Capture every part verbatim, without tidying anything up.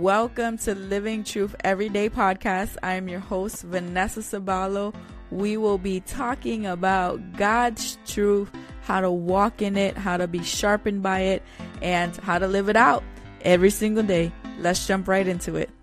Welcome to Living Truth Everyday Podcast. I am your host, Vanessa Sabalo. We will be talking about God's truth, how to walk in it, how to be sharpened by it, and how to live it out every single day. Let's jump right into it.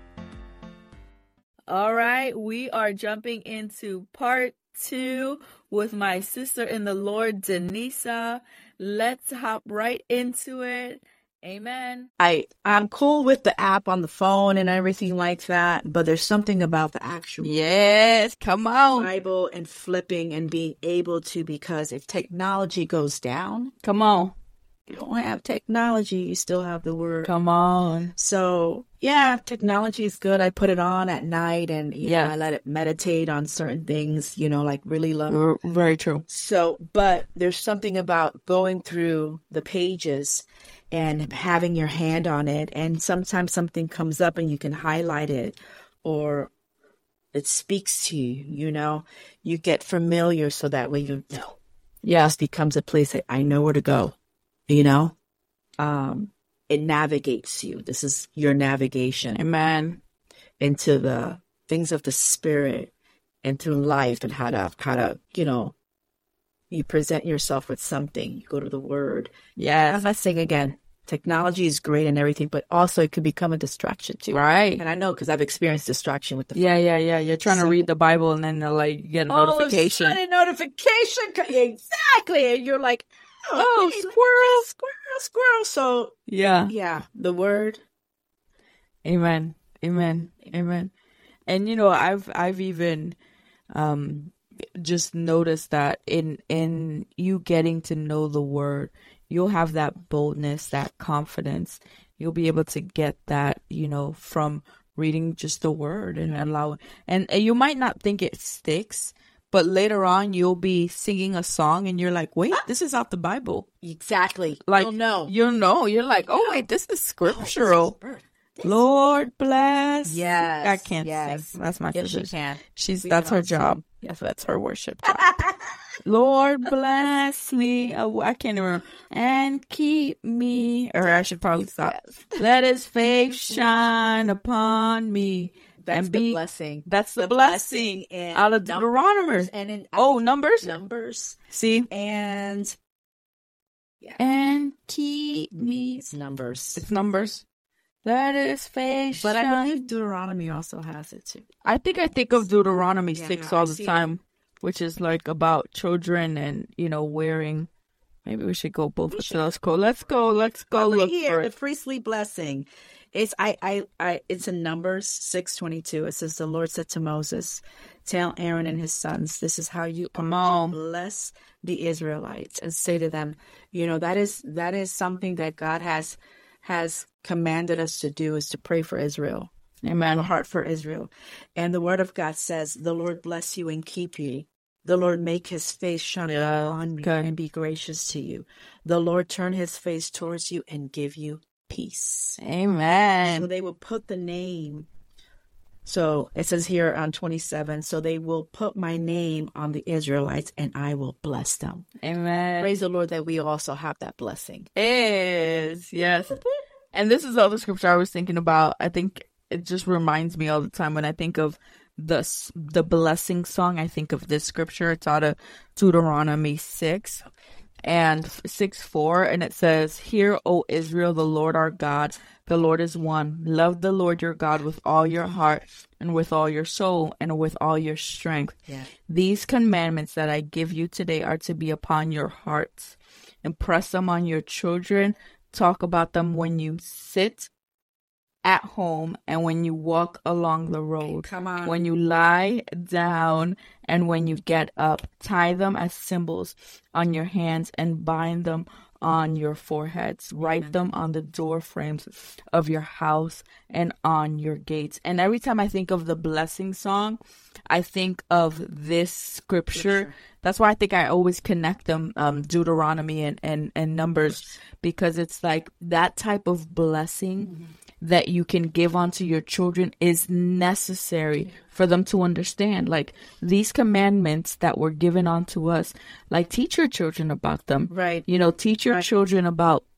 All right, we are jumping into part two with my sister in the Lord, Denisa. Let's hop right into it. Amen. I, I'm cool with the app on the phone and everything like that, but there's something about the actual Yes, come on. Bible and flipping and being able to, because if technology goes down, Come on. you don't have technology, you still have the word. Come on. So, yeah, technology is good. I put it on at night and you Yeah. know, I let it meditate on certain things, you know, like really love. Very true. So, but there's something about going through the pages and having your hand on it. And sometimes something comes up and you can highlight it or it speaks to you, you know, you get familiar so that way you know. Yes, becomes a place that I know where to go, you know, um, it navigates you. This is your navigation. Amen. Into the things of the spirit and through life and how to, how to, you know, you present yourself with something, you go to the word. Yes. Let's sing again. Technology is great and everything, but also it could become a distraction too. Right. And I know because I've experienced distraction with the Yeah, yeah, yeah. You're trying to So- read the Bible and then uh, like you get a notification. Oh, a notification. Exactly. And you're like, oh, Oh, hey, squirrel. squirrel, squirrel. So Yeah. yeah, the word. Amen. Amen. Amen. And you know, I've I've even um just noticed that in in you getting to know the word, you'll have that boldness, that confidence. You'll be able to get that, you know, from reading just the word and allow and, and you might not think it sticks, but later on you'll be singing a song and you're like, wait, this is out the Bible. Exactly. Like You'll know. You'll know. You're like, oh wait, this is scriptural. Lord bless. Yes, I can't yes. sing. That's my Yes, sister. she can. She's We that's can her all job. sing. Yes, that's her worship job. Lord bless me. Oh, I can't even remember. And keep me. Or I should probably stop. Let his face shine upon me. That's and the be blessing. That's the, The blessing, blessing in out of Deuteronomy. Numbers and in Oh, numbers. numbers See, and and keep me. it's numbers. It's numbers. Let his face But I shine. believe Deuteronomy also has it too. I think I think of Deuteronomy Yeah, six yeah, all I the see it. time, which is like about children and, you know, wearing. Maybe we should go both of those. Go. Let's go. Let's go Right look here, for the it. priestly blessing. It's I I I. It's in Numbers six twenty two. It says the Lord said to Moses, "Tell Aaron and his sons, this is how you Come on. bless the Israelites, and say to them, you know that is that is something that God has has commanded us to do, is to pray for Israel, Amen. a heart for Israel, and the Word of God says, the Lord bless you and keep you. The Lord make his face shine on you Okay. and be gracious to you. The Lord turn his face towards you and give you peace." So Amen. they will put the name. So it says here on twenty-seven, so they will put my name on the Israelites and I will bless them. Amen. Praise the Lord that we also have that blessing. Is yes. And this is all the scripture I was thinking about. I think it just reminds me all the time when I think of the s- the blessing song. I think of this scripture. It's out of Deuteronomy six and six four, and it says, "Hear, O Israel, the Lord our God, the Lord is one. Love the Lord your God with all your heart and with all your soul and with all your strength. Yeah. These commandments that I give you today are to be upon your hearts. Impress them on your children. Talk about them when you sit at home and when you walk along the road. Come on. When you lie down and when you get up. Tie them as symbols on your hands and bind them on your foreheads. Write them on the door frames of your house and on your gates." And every time I think of the blessing song, I think of this scripture. Scripture. That's why I think I always connect them, um, Deuteronomy and, and, and Numbers, because it's like that type of blessing Mm-hmm. that you can give onto your children is necessary for them to understand. Like these commandments that were given onto us, like teach your children about them. Right. You know, teach your Right. children about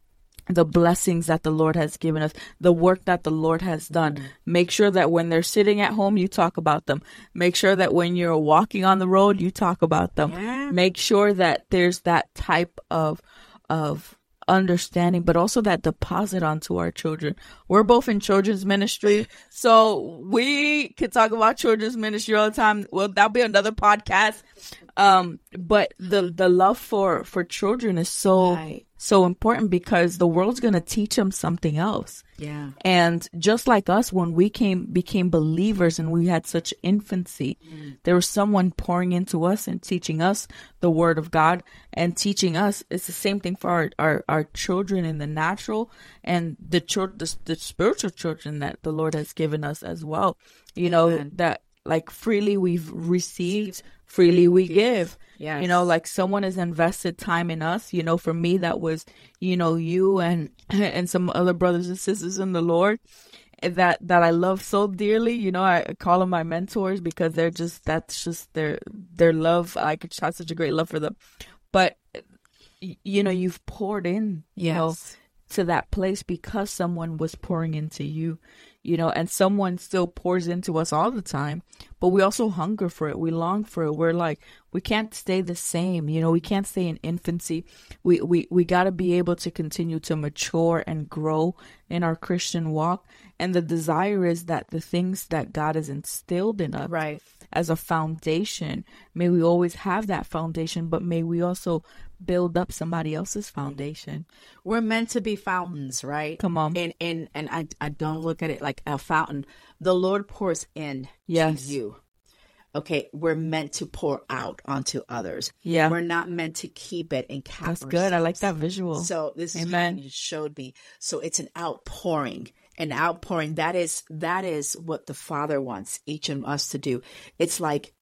the blessings that the Lord has given us, the work that the Lord has done. Make sure that when they're sitting at home, you talk about them. Make sure that when you're walking on the road, you talk about them. Yeah. Make sure that there's that type of, of understanding, but also that deposit onto our children. We're both in children's ministry, so we could talk about children's ministry all the time. Well, that'll be another podcast. Um, but the the love for for children is so Right. so important, because the world's gonna teach them something else. Yeah. And just like us, when we came became believers and we had such infancy, mm. there was someone pouring into us and teaching us the word of God and teaching us. It's the same thing for our, our, our children in the natural and the, children, the the spiritual children that the Lord has given us as well. You know, Amen. that like freely we've received, freely we give. Yes. You know, like someone has invested time in us. You know, for me, that was, you know, you and and some other brothers and sisters in the Lord that that I love so dearly. You know, I call them my mentors because they're just, that's just their their love. I could have such a great love for them. But, you know, you've poured in, you Yes. know, to that place because someone was pouring into you. You know, and someone still pours into us all the time, but we also hunger for it. We long for it. We're like, we can't stay the same. You know, we can't stay in infancy. We, we, we got to be able to continue to mature and grow in our Christian walk. And the desire is that the things that God has instilled in us Right. as a foundation, may we always have that foundation, but may we also build up somebody else's foundation. We're meant to be fountains, right? Come on. And and and I I don't look at it like a fountain. The Lord pours in Yes. to you. Okay, we're meant to pour out onto others. Yeah. We're not meant to keep it and cap That's good. I like that visual. So this Amen. is what you showed me. So it's an outpouring. An outpouring. That is that is what the Father wants each of us to do. It's like,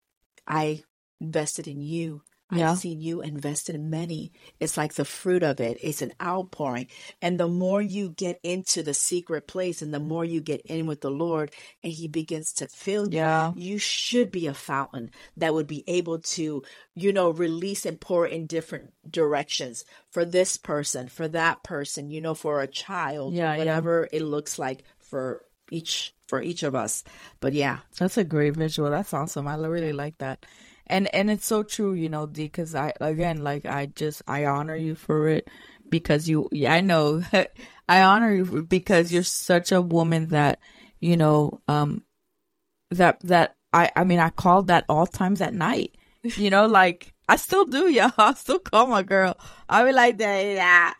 I invested in you. Yeah. I've seen you invested in many. It's like the fruit of it. It's an outpouring. And the more you get into the secret place and the more you get in with the Lord and he begins to fill you, Yeah. you should be a fountain that would be able to, you know, release and pour in different directions for this person, for that person, you know, for a child, Yeah, yeah. whatever it looks like for each, for each of us. But yeah, That's a great visual. That's awesome. I really like that. And and it's so true, you know, D, because I, again, like, I just, I honor you for it because you, yeah, I know, I honor you because you're such a woman that, you know, um, that, that, I, I mean, I called that all times at night, you know, like, I still do, y'all. I still call my girl. I be like, that,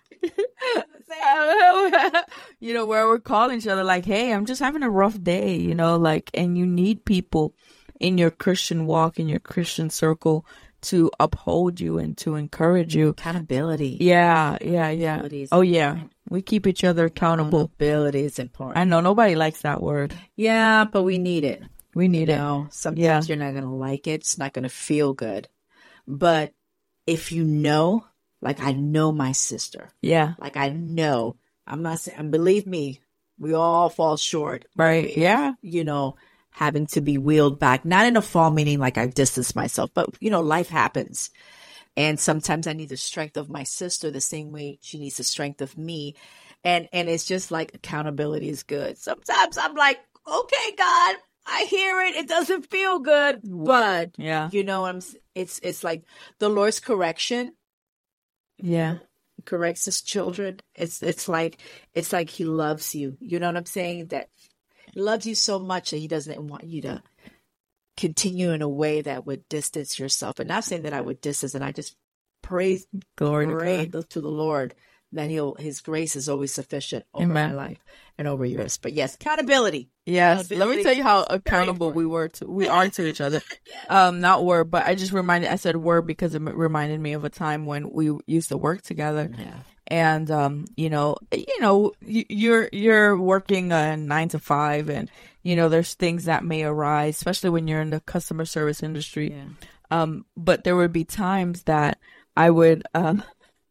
you know, where we're calling each other like, hey, I'm just having a rough day, you know, like, and you need people in your Christian walk, in your Christian circle, to uphold you and to encourage you. accountability. Yeah, yeah, yeah. Accountability is Oh, yeah. We keep each other accountable. Accountability is important. I know nobody likes that word. Yeah, but we need it. We need You it. know, sometimes Yeah. you're not going to like it. It's not going to feel good. But if you know, like I know my sister, Yeah. like I know, I'm not saying, and believe me, we all fall short, Right. Yeah. you know, having to be wheeled back, not in a fall meaning like I've distanced myself, but you know, life happens. And sometimes I need the strength of my sister the same way she needs the strength of me. And, and it's just like accountability is good. Sometimes I'm like, okay, God, I hear it. It doesn't feel good, but Yeah. you know, I'm, it's, it's like the Lord's correction Yeah. corrects his children. It's, it's like, it's like he loves you. You know what I'm saying? That he loves you so much that he doesn't want you to continue in a way that would distance yourself. And not saying that I would distance, and I just praise, Glory pray to God. to the Lord that he'll, his grace is always sufficient over Amen. my life and over yours. But yes, accountability. Yes. Let me Accountability tell you how is very accountable we were to, we are to each other. Um, not were, but I just reminded, I said were because it reminded me of a time when we used to work together. Yeah. And, um, you know, you know, you- you're, you're working a nine to five and, you know, there's things that may arise, especially when you're in the customer service industry. Yeah. Um, but there would be times that I would, um,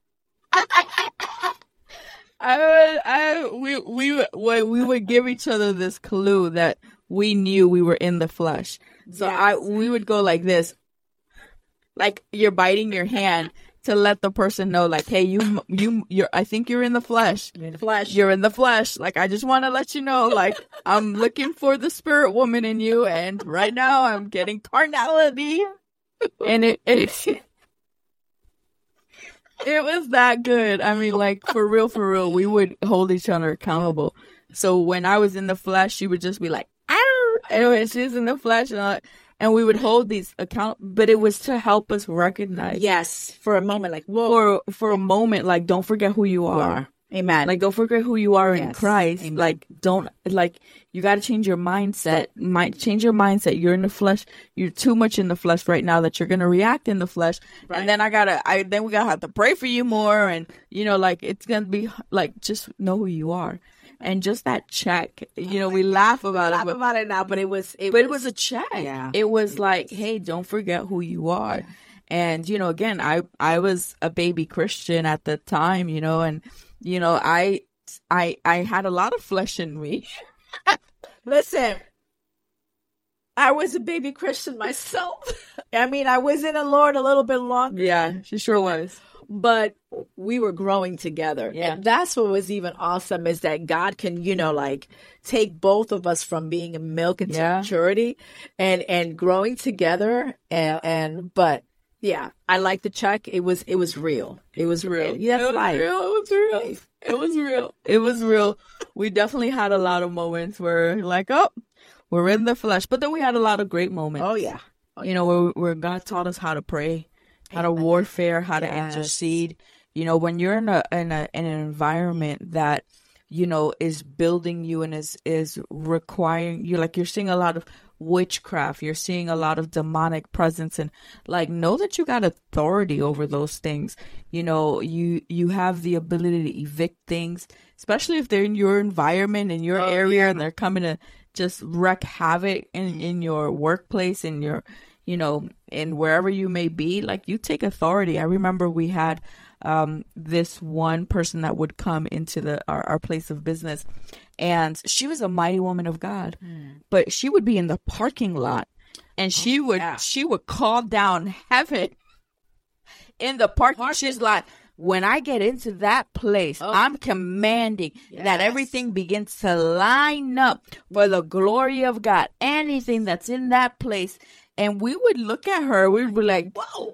I would, I, we, we, would- we we would give each other this clue that we knew we were in the flesh. So I, we would go like this, like you're biting your hand to let the person know, like, hey, you, you, you're, I think you're in the flesh. You're in the flesh. You're in the flesh. Like, I just want to let you know, like, I'm looking for the spirit woman in you. And right now I'm getting carnality. And it, it, it was that good. I mean, like, for real, for real, we would hold each other accountable. So when I was in the flesh, she would just be like, "Ow!" And when she's in the flesh, and, I, and we would hold these account, but it was to help us recognize. Yes, for a moment, like, whoa. For, for a moment, like, don't forget who you are. are. Amen. Like, don't forget who you are yes. in Christ. Amen. Like, don't, like, you got to change your mindset. Might change your mindset. You're in the flesh. You're too much in the flesh right now that you're going to react in the flesh. Right. And then I gotta, I, then we gotta have to pray for you more. And, you know, like, it's going to be, like, just know who you are. And just that check, you know, we laugh about laugh it. But, about it now, but it was, it but was, it was a check. Yeah. It was like, hey, don't forget who you are. And, you know, again, I, I was a baby Christian at the time, you know, and, you know, I, I, I had a lot of flesh in me. Listen, I was a baby Christian myself. I mean, I was in the Lord a little bit longer. Yeah, she sure was. But we were growing together. Yeah. And that's what was even awesome is that God can, you know, like take both of us from being in milk into Yeah. maturity and, and growing together. And, and, but yeah, I like the check. It was, it was real. It was real. Yeah, It was life. real. It was real. It was real. It was real. We definitely had a lot of moments where, like, oh, we're in the flesh. But then we had a lot of great moments. Oh, yeah. Oh, You know, where, where God taught us how to pray, how to warfare, how to Yes. intercede. You know, when you're in a in a in an environment that, you know, is building you and is is requiring you, like, you're seeing a lot of witchcraft, you're seeing a lot of demonic presence, and, like, know that you got authority over those things. You know, you you have the ability to evict things, especially if they're in your environment, in your Oh, area, yeah. and they're coming to just wreak havoc in in your workplace, in your, you know, and wherever you may be. Like, you take authority. I remember we had um, this one person that would come into the our, our place of business, and she was a mighty woman of God, but she would be in the parking lot, and she would yeah. she would call down heaven in the parking. She's like, when I get into that place, Oh. I'm commanding that Yes. everything begins to line up for the glory of God. Anything that's in that place. And we would look at her, we would be like, Whoa.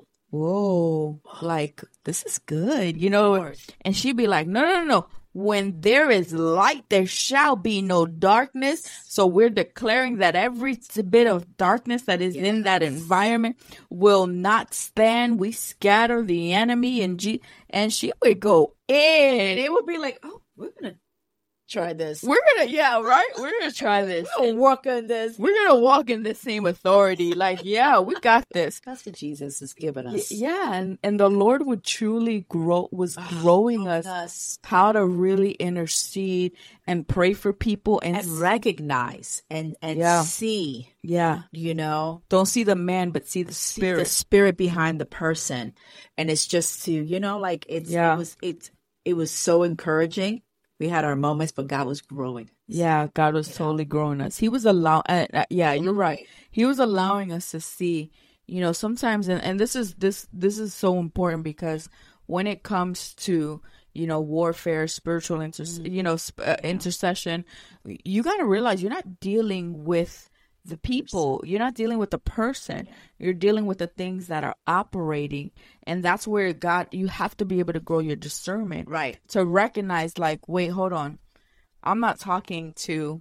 whoa, like, this is good, you know? course. And she'd be like, no, no, no, no. When there is light, there shall be no darkness. So we're declaring that every bit of darkness that is in that environment will not stand. We scatter the enemy, and G- and she would go in. It would be like, oh, we're going to try this. We're gonna, yeah, right? We're gonna try this. We're going to work on this. We're gonna walk in the same authority. Like, yeah, we got this. That's what Jesus has given Y- us. Yeah, and, and the Lord would truly grow, was growing us us. how to really intercede and pray for people, and, And recognize and, and Yeah. see, yeah, you know, don't see the man, but see the the spirit. spirit behind the person. And it's just to, you know, like it's, Yeah. it was, it, it was so encouraging. We had our moments, but God was growing. Yeah, God was totally growing us. He was allowing, uh, uh, yeah, you're right. He was allowing us to see, you know, sometimes, and, and this is, this, this is so important, because when it comes to, you know, warfare, spiritual, inter- you know, sp- uh, intercession, you got to realize you're not dealing with the people. You're not dealing with the person. You're dealing with the things that are operating. And that's where God, you have to be able to grow your discernment. Right. To recognize, like, wait, hold on. I'm not talking to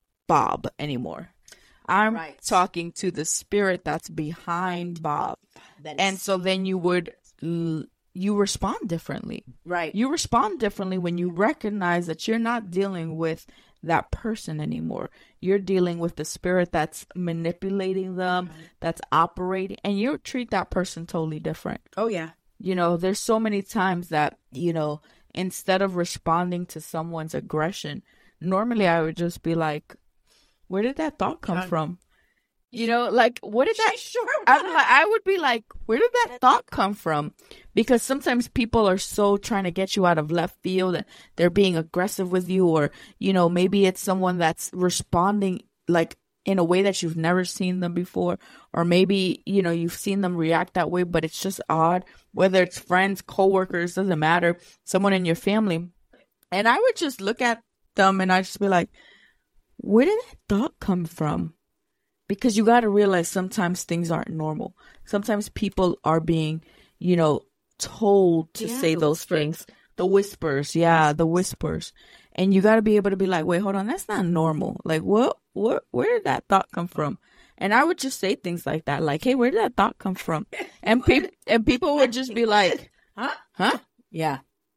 Bob anymore. I'm Right. talking to the spirit that's behind Bob. That is- And so then you would, l- you respond differently. right. You respond differently when you recognize that you're not dealing with that person anymore. You're dealing with the spirit that's manipulating them, that's operating, and you treat that person totally different. Oh, yeah. You know, there's so many times that, you know, instead of responding to someone's aggression, normally I would just be like, where did that thought come from? You know, like, what did that, Sure. I'm like, I would be like, where did that thought come from? Because sometimes people are so trying to get you out of left field, and they're being aggressive with you, or, you know, maybe it's someone that's responding like in a way that you've never seen them before, or maybe, you know, you've seen them react that way, but it's just odd, whether it's friends, coworkers, doesn't matter, someone in your family. And I would just look at them and I'd just be like, where did that thought come from? Because you got to realize sometimes things aren't normal. Sometimes people are being, you know, told to Yeah, say the those things. The whispers. Yeah, the whispers. And you got to be able to be like, wait, hold on. That's not normal. Like, what, what, where did that thought come from? And I would just say things like that. Like, hey, where did that thought come from? And people, and people would just be like, Huh? huh? Yeah.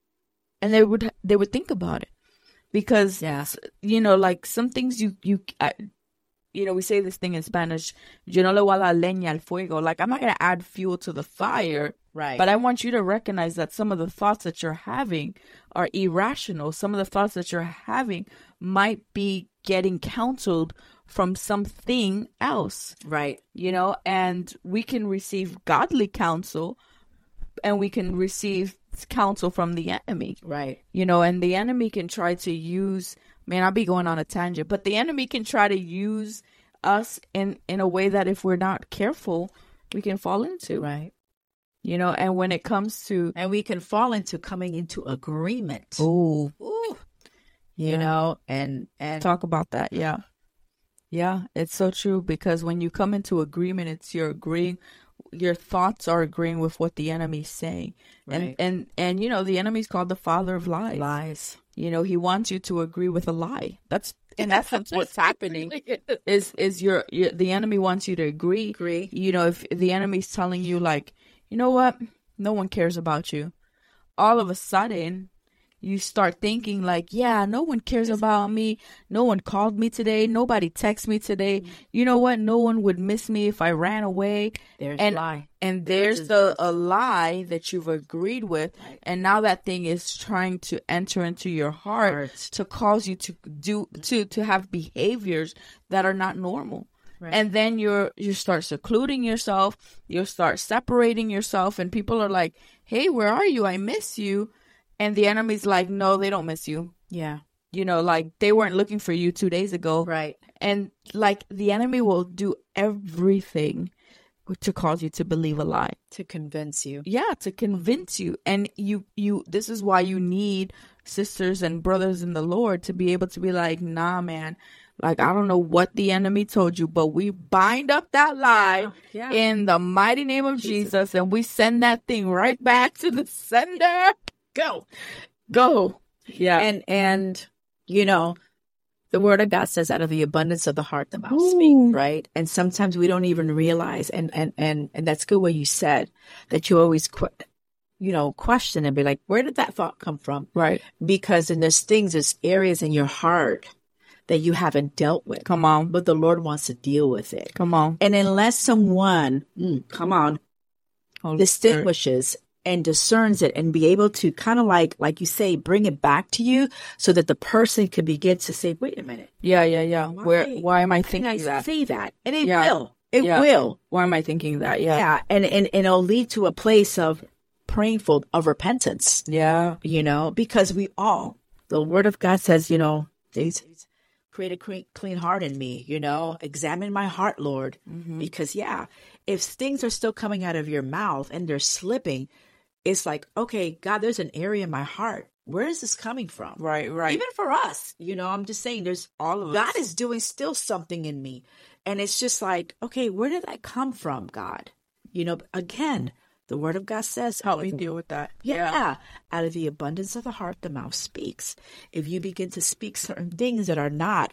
And they would, they would think about it. Because, Yeah. you know, like some things you, you, I, you know, we say this thing in Spanish, yo no le voy a dar leña al fuego. Like, I'm not going to add fuel to the fire. Right. But I want you to recognize that some of the thoughts that you're having are irrational. Some of the thoughts that you're having might be getting counseled from something else. Right. You know, and we can receive godly counsel and we can receive counsel from the enemy. Right. You know, and the enemy can try to use, man, I'll be going on a tangent, but the enemy can try to use us in, in a way that if we're not careful, we can fall into. Right. You know, and when it comes to, And we can fall into coming into agreement. oh, Ooh. yeah. You know, and and Talk about that. Yeah. Yeah, it's so true, because when you come into agreement, it's you're agreeing, your thoughts are agreeing with what the enemy's saying. And, Right. and, and, you know, the enemy's called the father of lies. lies. You know, he wants you to agree with a lie. That's, and that's what's happening is, is your, your, the enemy wants you to agree. Agree. You know, if the enemy's telling you like, you know what? No one cares about you. All of a sudden, you start thinking like, yeah, no one cares about me. No one called me today. Nobody texted me today. You know what? No one would miss me if I ran away. There's and a lie. and there's the a lie that you've agreed with, and now that thing is trying to enter into your heart Heart. to cause you to do to to have behaviors that are not normal. Right. And then you're you start secluding yourself, you start separating yourself, and people are like, hey, where are you? I miss you. And the enemy's like, no, they don't miss you. Yeah. You know, like they weren't looking for you two days ago. Right. And like the enemy will do everything to cause you to believe a lie. To convince you. Yeah, to convince you. And you, you, this is why you need sisters and brothers in the Lord to be able to be like, nah, man, like, I don't know what the enemy told you, but we bind up that lie Yeah. in the mighty name of Jesus, and we send that thing right back to the sender. Go. Go. Yeah. And and you know, the word of God says out of the abundance of the heart the mouth Ooh. speaks, right? And sometimes we don't even realize, and and and and that's good what you said, that you always que- you know, question and be like, where did that thought come from? Right. Because in there's things, there's areas in your heart that you haven't dealt with. Come on. But the Lord wants to deal with it. Come on. And unless someone, mm, come on, Holy Spirit. distinguishes and discerns it and be able to kind of like, like you say, bring it back to you so that the person can begin to say, wait a minute. Yeah, yeah, yeah. Where? Why? Why am I Can thinking I that? say that? And it Yeah. will. It Yeah. will. Why am I thinking that? Yeah. Yeah. And, and, and it'll lead to a place of praying for, of repentance, Yeah. you know, because we all, the word of God says, you know, these create a clean, clean heart in me, you know, examine my heart, Lord, Mm-hmm. because yeah, if things are still coming out of your mouth and they're slipping, it's like, okay, God, there's an area in my heart. Where is this coming from? Right, right. Even for us, you know, I'm just saying there's all of God us. is doing still something in me. And it's just like, okay, where did that come from, God? You know, again, the word of God says, Help me deal with that. yeah, out of the abundance of the heart, the mouth speaks. If you begin to speak certain things that are not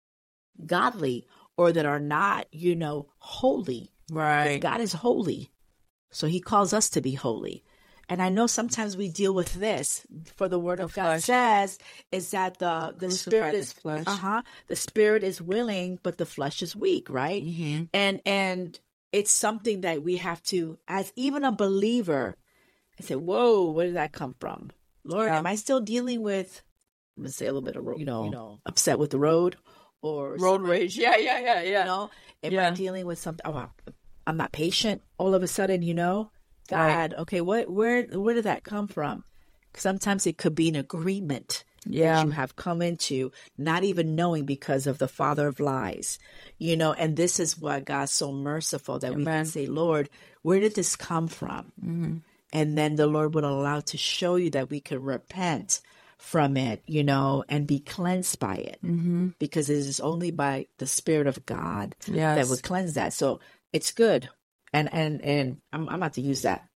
godly or that are not, you know, holy, Right. God is holy. So he calls us to be holy. And I know sometimes we deal with this, for the word of God flesh. says is that the the Crucify spirit the is flesh. uh-huh, the spirit is willing, but the flesh is weak, right? Mm-hmm. And and it's something that we have to, as even a believer, I say, whoa, where did that come from? Lord, Yeah. am I still dealing with, I'm gonna say a little bit of ro- you know, you know, upset with the road or Road rage. Yeah, yeah, yeah, yeah. you know, am Yeah. I dealing with something? Oh, I'm not patient. All of a sudden, you know, God, Right. okay, what, where, where did that come from? Sometimes it could be an agreement Yeah. that you have come into, not even knowing because of the father of lies, you know, and this is why God's so merciful that we Amen. can say, Lord, where did this come from? Mm-hmm. And then the Lord would allow to show you that we can repent from it, you know, and be cleansed by it, Mm-hmm. because it is only by the Spirit of God Yes. that would cleanse that. So it's good. And, and, and I'm, I'm about to use that.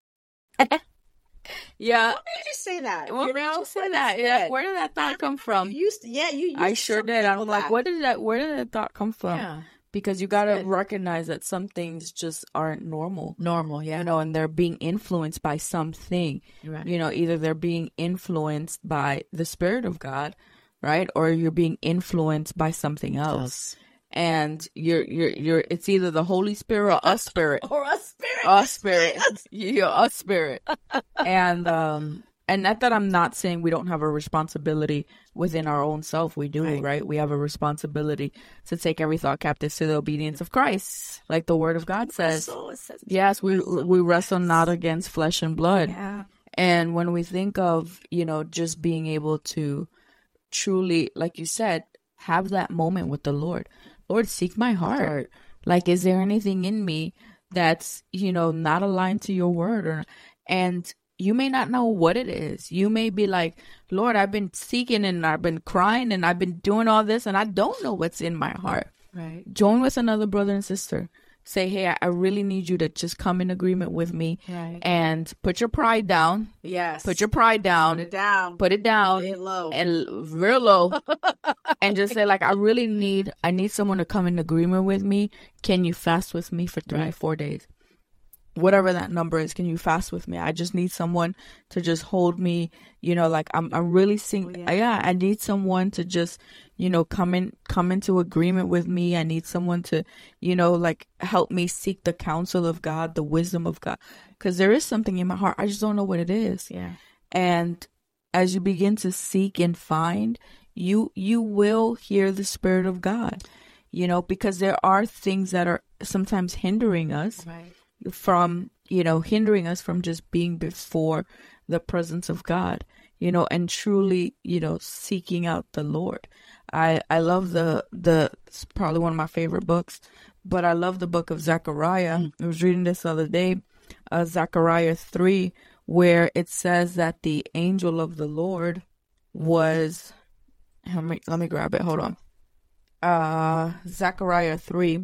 Yeah. Why did you say that? What You made know, you say that? Yeah. Where did that thought come from? You used to, yeah, you used I to sure tell did. I'm people like, that. what did that? Where did that thought come from? Yeah. Because you got to Good. recognize that some things just aren't normal. Normal, yeah. You know, and they're being influenced by something. Right. You know, either they're being influenced by the Spirit of God, right? Or you're being influenced by something else. Else. And you're, you're, you're, it's either the Holy Spirit or a spirit. Or a spirit. A spirit. You're a spirit. And, um, and not that I'm not saying we don't have a responsibility within our own self. We do, Right. right? We have a responsibility to take every thought captive to the obedience of Christ, like the Word of God says. So it says, Yes, we we wrestle not against flesh and blood. yeah. And when we think of, you know, just being able to truly, like you said, have that moment with the Lord. Lord, seek my heart. Heart. Like, is there anything in me that's, you know, not aligned to your word? Or, and you may not know what it is. You may be like, Lord, I've been seeking and I've been crying and I've been doing all this and I don't know what's in my heart. Right. Join with another brother and sister. Say, hey, I, I really need you to just come in agreement with me Right. and put your pride down. Yes. Put your pride down. Put it down. Put it down. Lay it low. And real low. And just say, like, I really need, I need someone to come in agreement with me. Can you fast with me for three Right. or four days? Whatever that number is, can you fast with me? I just need someone to just hold me, you know, like I'm I'm really seeing, Oh, yeah. yeah. I need someone to just, you know, come in, come into agreement with me. I need someone to, you know, like help me seek the counsel of God, the wisdom of God. Because there is something in my heart. I just don't know what it is. Yeah. And as you begin to seek and find, you you will hear the Spirit of God, you know, because there are things that are sometimes hindering us Right. from, you know, hindering us from just being before the presence of God, you know, and truly, you know, seeking out the Lord. I, I love the, the, it's probably one of my favorite books, but I love the book of Zechariah. I was reading this the other day, uh, Zechariah three, where it says that the angel of the Lord was, let me, let me grab it. Hold on. Uh, Zechariah three.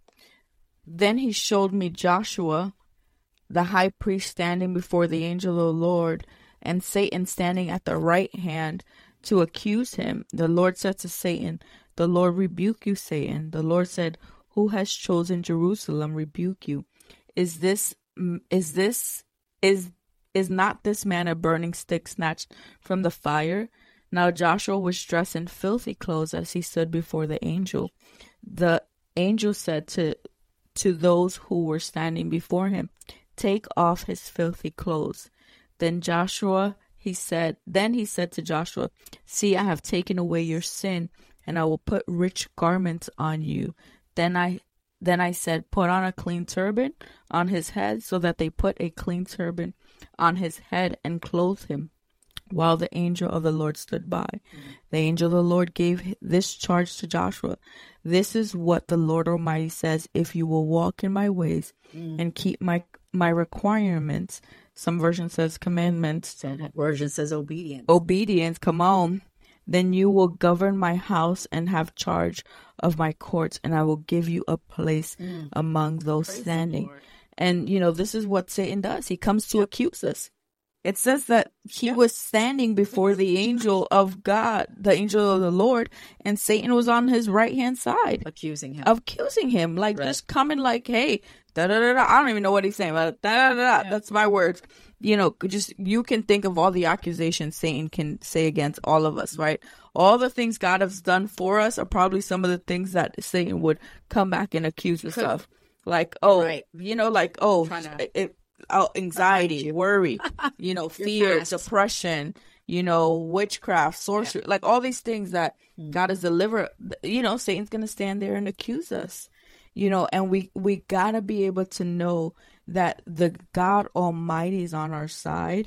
Then he showed me Joshua, the high priest, standing before the angel of the Lord, and Satan standing at the right hand to accuse him. The Lord said to Satan, "The Lord rebuke you, Satan." The Lord said, "Who has chosen Jerusalem? Rebuke you. Is this, is this, is, is not this man a burning stick snatched from the fire?" Now Joshua was dressed in filthy clothes as he stood before the angel. The angel said to to those who were standing before him, "Take off his filthy clothes." Then Joshua, he said, then he said to Joshua, "See, I have taken away your sin, and I will put rich garments on you." Then I, then I said, "Put on a clean turban on his head," so that they put a clean turban on his head and clothed him, while the angel of the Lord stood by. Mm-hmm. The angel of the Lord gave this charge to Joshua: "This is what the Lord Almighty says: if you will walk in my ways mm. and keep my my requirements," some version says commandments, some version says obedience. Obedience, come on. "Then you will govern my house and have charge of my courts, and I will give you a place mm. among those Praise standing." And, you know, this is what Satan does. He comes to yep. accuse us. It says that he yep. was standing before the angel of God, the angel of the Lord, and Satan was on his right-hand side. Accusing him. Accusing him. Like, right. just coming like, hey, da-da-da-da. I don't even know what he's saying, but da-da-da-da. Yeah. That's my words. You know, just, you can think of all the accusations Satan can say against all of us, right? All the things God has done for us are probably some of the things that Satan would come back and accuse us of. Like, oh, right. you know, like, oh, to... it, oh, anxiety, worry, you know, fear, past. depression, you know, witchcraft, sorcery, yeah. like all these things that mm. God has delivered, you know, Satan's going to stand there and accuse us, you know, and we, we got to be able to know that the God Almighty is on our side,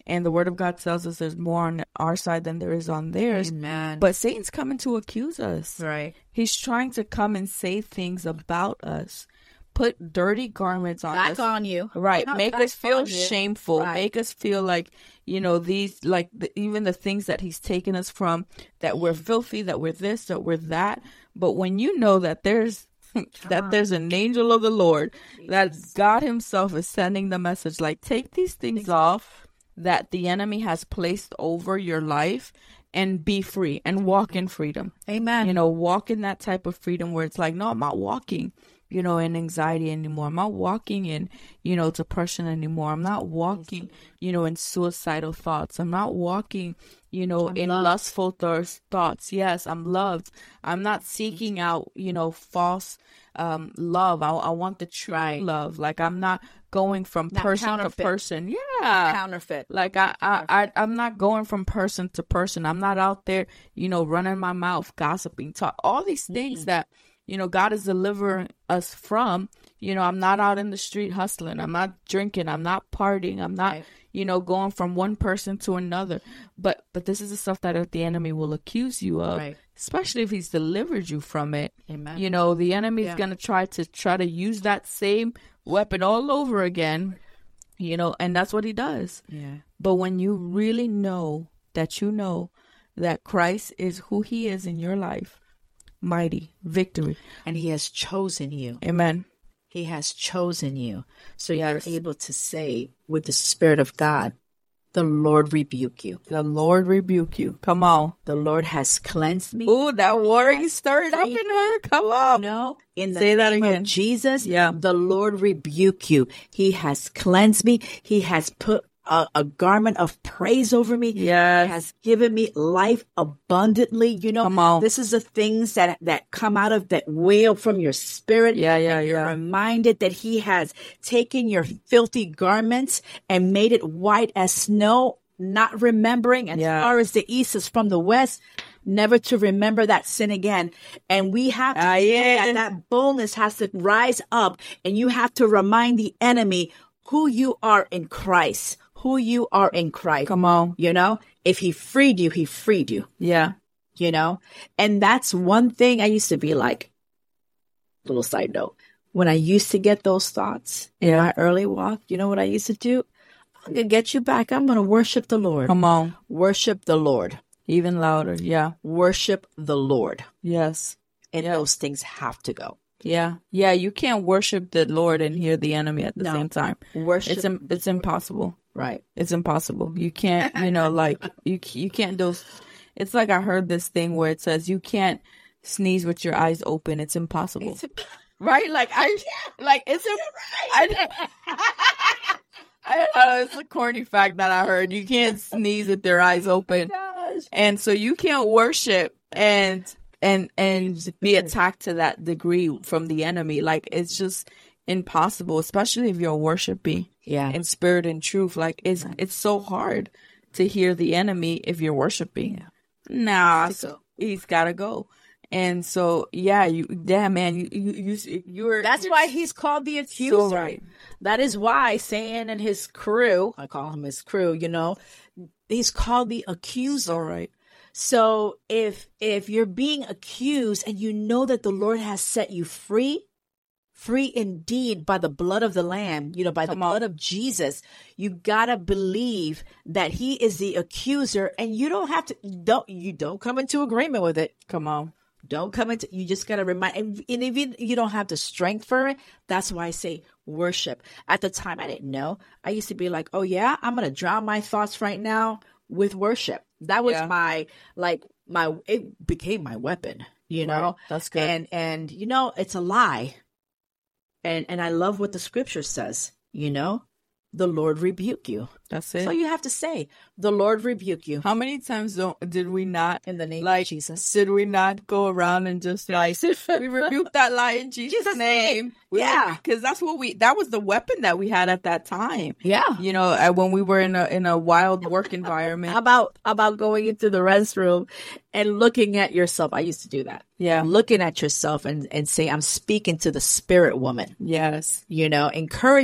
And the word of God tells us there's more on our side than there is on theirs. Amen. But Satan's coming to accuse us. Right. He's trying to come and say things about us. Put dirty garments on Back us. on you. Right. Not Make back us feel on you. shameful. Right. Make us feel like, you know, these, like the, even the things that he's taken us from, that we're filthy, that we're this, that we're that. But when you know that there's, that there's an angel of the Lord, that God himself is sending the message, like, take these things off that the enemy has placed over your life and be free and walk in freedom. Amen. You know, walk in that type of freedom where it's like, no, I'm not walking, you know, in anxiety anymore. I'm not walking in, you know, depression anymore. I'm not walking, you know, in suicidal thoughts. I'm not walking, you know, I'm in loved. lustful thirst thoughts. Yes, I'm loved. I'm not seeking out, you know, false um, love. I, I want the true Right. love. Like, I'm not going from Not person to counterfeit. person. Yeah. Counterfeit. Like I, I, I, I'm not going from person to person. I'm not out there, you know, running my mouth, gossiping, talk, all these things Mm-hmm. that, you know, God is delivering us from. You know, I'm not out in the street hustling. I'm not drinking. I'm not partying. I'm not, Right. you know, going from one person to another. But, but this is the stuff that the enemy will accuse you of, Right. especially if he's delivered you from it. Amen. You know, the enemy's Yeah. going to try to try to use that same weapon all over again, you know, and that's what he does. Yeah. But when you really know that you know that Christ is who he is in your life, mighty, victory. And he has chosen you. Amen. He has chosen you. So Yes. you're able to say with the Spirit of God, the Lord rebuke you. The Lord rebuke you. Come on. The Lord has cleansed me. Ooh, that warring stirred up in her. Come on. No, in the Say that name again. of Jesus, Yeah. the Lord rebuke you. He has cleansed me. He has put a, a garment of praise over me. Yes. He has given me life abundantly. You know, Come on. this is the things that that come out of that wail from your spirit. Yeah, yeah, And you're yeah. reminded that he has taken your filthy garments and made it white as snow, not remembering as Yeah. far as the east is from the west, never to remember that sin again. And we have to Ah, know yeah. that that boldness has to rise up, and you have to remind the enemy who you are in Christ, who you are in Christ. Come on. You know, if he freed you, he freed you, Yeah. you know, and that's one thing I used to be like, little side note, when I used to get those thoughts in Yeah. my early walk, you know what I used to do? I'm going to get you back. I'm going to worship the Lord. Come on. Worship the Lord. Even louder. Yeah. Worship the Lord. Yes. And Yeah. those things have to go. Yeah. Yeah. You can't worship the Lord and hear the enemy at the No. same time. Worship. It's im- it's impossible. right. It's impossible. You can't, you know, like you you can't do. It's like I heard this thing where it says you can't sneeze with your eyes open. It's impossible. It's- Right? Like I, like it's a, I, I don't know. It's a corny fact that I heard. You can't sneeze with your eyes open, Gosh. and so you can't worship and and and be attacked to that degree from the enemy. Like it's just impossible, especially if you're worshiping Yeah. in spirit and truth. Like it's it's so hard to hear the enemy if you're worshiping. Nah, to so go. he's got to go. And so, yeah, you, damn man, you, you, you, you're. That's you're why he's called the accuser. so right. That is why Satan and his crew, I call him his crew, you know, he's called the accuser. All right. So if if you're being accused and you know that the Lord has set you free, free indeed by the blood of the Lamb, you know, by the Come on. blood of Jesus, you gotta believe that he is the accuser, and you don't have to don't you don't come into agreement with it. Come on. Don't come into, you just got to remind, and, and even you don't have the strength for it. That's why I say worship. At the time, I didn't know. I used to be like, oh yeah, I'm going to drown my thoughts right now with worship. That was Yeah. my, like my, it became my weapon, you know? Right. That's good. And, and, you know, it's a lie. And, and I love what the scripture says, you know, the Lord rebuke you. That's it. So you have to say, the Lord rebuke you How many times don't, did we not, in the name like, of Jesus. did we not go around and just like, we rebuke that lie in Jesus', Jesus' name? We Yeah. Because that's what we, that was the weapon that we had at that time. Yeah. You know, uh, when we were in a, in a wild work environment. How about about going into the restroom and looking at yourself? I used to do that. Yeah. Looking at yourself and, and say, I'm speaking to the spirit woman, Yes. you know, encouraging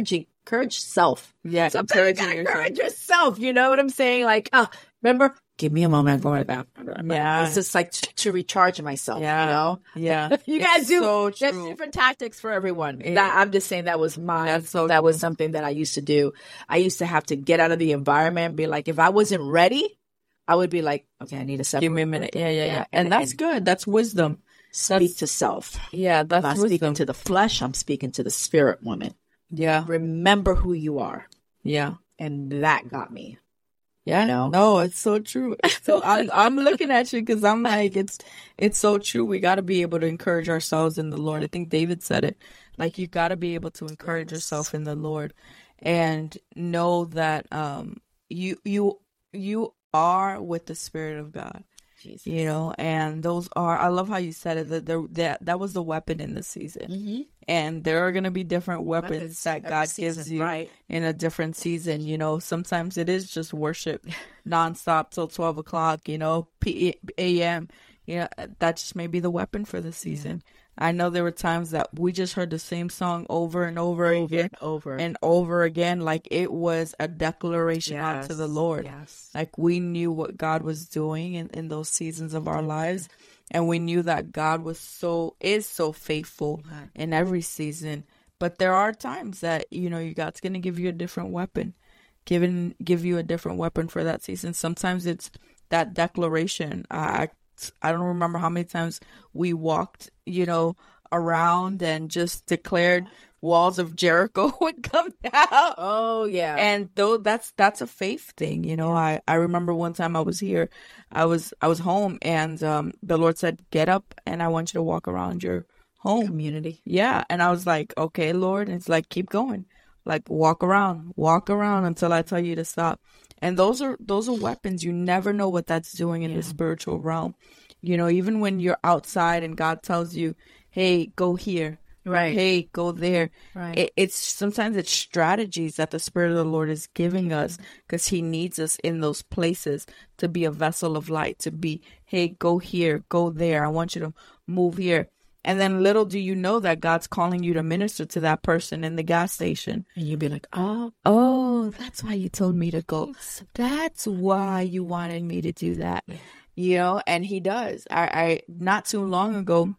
encourage self. Yeah, Sometimes you gotta encourage yourself. You know what I'm saying? Like, oh, remember, give me a moment. I'm going to the bathroom. Yeah. It's just like to, to recharge myself, Yeah. you know? Yeah. You guys do. So There's true. different tactics for everyone. Yeah. That, I'm just saying that was my, That's so that was true. something that I used to do. I used to have to get out of the environment, be like, if I wasn't ready, I would be like, okay, I need a separate. Give me a minute. Yeah, yeah, yeah. Yeah. And, And- that's and- good. That's wisdom. Speak That's- to self. Yeah, that's I'm wisdom. speaking to the flesh. I'm speaking to the spirit woman. Yeah, Remember who you are. yeah, And that got me. yeah. know? No, it's so true. So I, I'm looking at you because I'm like, it's it's so true. We got to be able to encourage ourselves in the Lord. I think David said it. Like, you got to be able to encourage yourself in the Lord, and know that um you you you are with the Spirit of God. Jesus. You know, and those are, I love how you said it, that there, that that was the weapon in this season. Mm-hmm. And there are going to be different weapons, Weapons that every God season, gives you right. in a different season. You know, sometimes it is just worship nonstop till twelve o'clock, you know, p a.m. You know, that just may be the weapon for the season. I know there were times that we just heard the same song over and over, Over again and over. and over again, like it was a declaration out to the Yes, Lord. yes. Like, we knew what God was doing in, in those seasons of our lives. And we knew that God was so, is so faithful Amen. in every season. But there are times that, you know, you God's going to give you a different weapon, given, give you a different weapon for that season. Sometimes it's that declaration. I, I don't remember how many times we walked, you know, around and just declared walls of Jericho would come down. Oh, yeah. And though that's that's a faith thing, you know. I, I remember one time I was here, I was I was home, and um, the Lord said, "Get up, and I want you to walk around your home." Community. Yeah, and I was like, "Okay, Lord." And it's like, keep going, like walk around, walk around until I tell you to stop. And those are those are weapons. You never know what that's doing in the spiritual realm. You know, even when you're outside and God tells you, "Hey, go here." Right. Hey, go there. Right. It, it's sometimes it's strategies that the Spirit of the Lord is giving us, because He needs us in those places to be a vessel of light, to be, hey, go here, go there. I want you to move here. And then little do you know that God's calling you to minister to that person in the gas station. And you'd be like, oh, Oh, that's why you told me to go. That's why you wanted me to do that. You know, and He does. I, I not too long ago,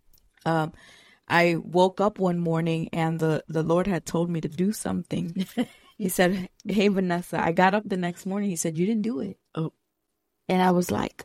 um, I woke up one morning and the, the Lord had told me to do something. He said, "Hey, Vanessa," I got up the next morning. He said, "You didn't do it." Oh. And I was like,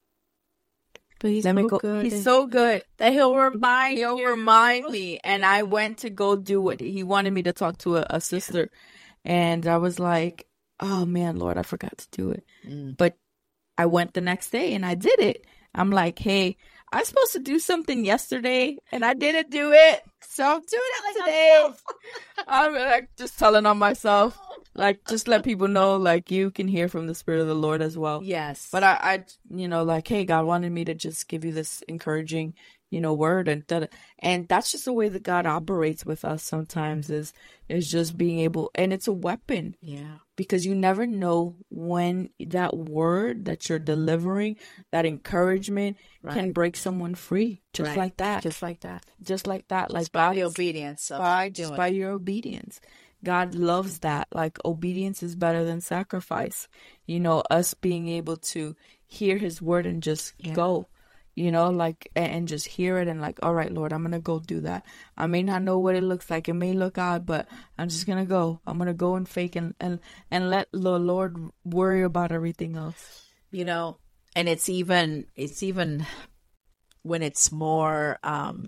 but he's let me so go. good. He's so good. that he'll remind He'll you. remind me. And I went to go do it. He wanted me to talk to a, a sister. And I was like, oh man, Lord, I forgot to do it. Mm. But I went the next day and I did it. I'm like, hey, I was supposed to do something yesterday and I didn't do it. So I'm doing it today. I'm like just telling on myself. Like, just let people know, like, you can hear from the Spirit of the Lord as well. Yes. But I, I, you know, like, hey, God wanted me to just give you this encouraging, you know, word, and da-da. And that's just the way that God operates with us sometimes, is is just being able, and it's a weapon, yeah. because you never know when that word that you're delivering, that encouragement, Right. can break someone free, just Right. like that, Just like that. just like that, like Just by the obedience of by doing just it. by your obedience. God loves that. Like, obedience is better than sacrifice. You know, us being able to hear His word and just Yeah. go, you know, like, and, and just hear it and like, all right, Lord, I'm going to go do that. I may not know what it looks like. It may look odd, but I'm just going to go. I'm going to go and fake and, and, and let the Lord worry about everything else. You know, and it's even, it's even when it's more, um,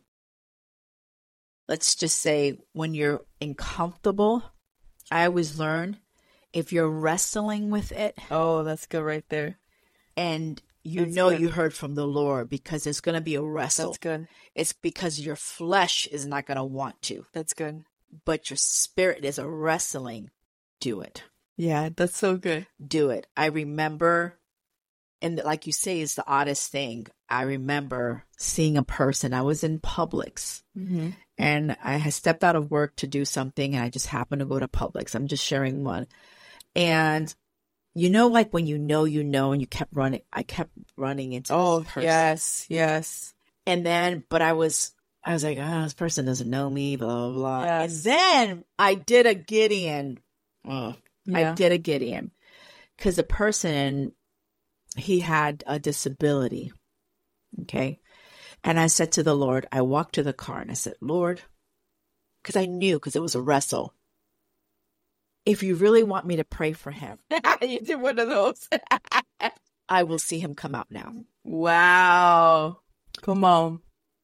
let's just say when you're uncomfortable, I always learn if you're wrestling with it Oh, that's good right there. and you That's know good. you heard from the Lord, because it's going to be a wrestle. That's good. It's because your flesh is not going to want to, That's good. but your spirit is a wrestling. Do it. Yeah, that's so good. Do it. I remember, and like you say, it's the oddest thing. I remember seeing a person. I was in Publix. Mm-hmm. And I had stepped out of work to do something, and I just happened to go to Publix. I'm just sharing one. And you know, like when you know, you know, and you kept running, I kept running into Oh, this person. yes, yes. And then, but I was, I was like, oh, this person doesn't know me, blah, blah, blah. Yes. And then I did a Gideon. Oh, Yeah. I did a Gideon. Because the person, he had a disability. Okay. And I said to the Lord, I walked to the car and I said, Lord, because I knew, because it was a wrestle. If you really want me to pray for him, You did one of those. I will see him come out now. Wow. Come on.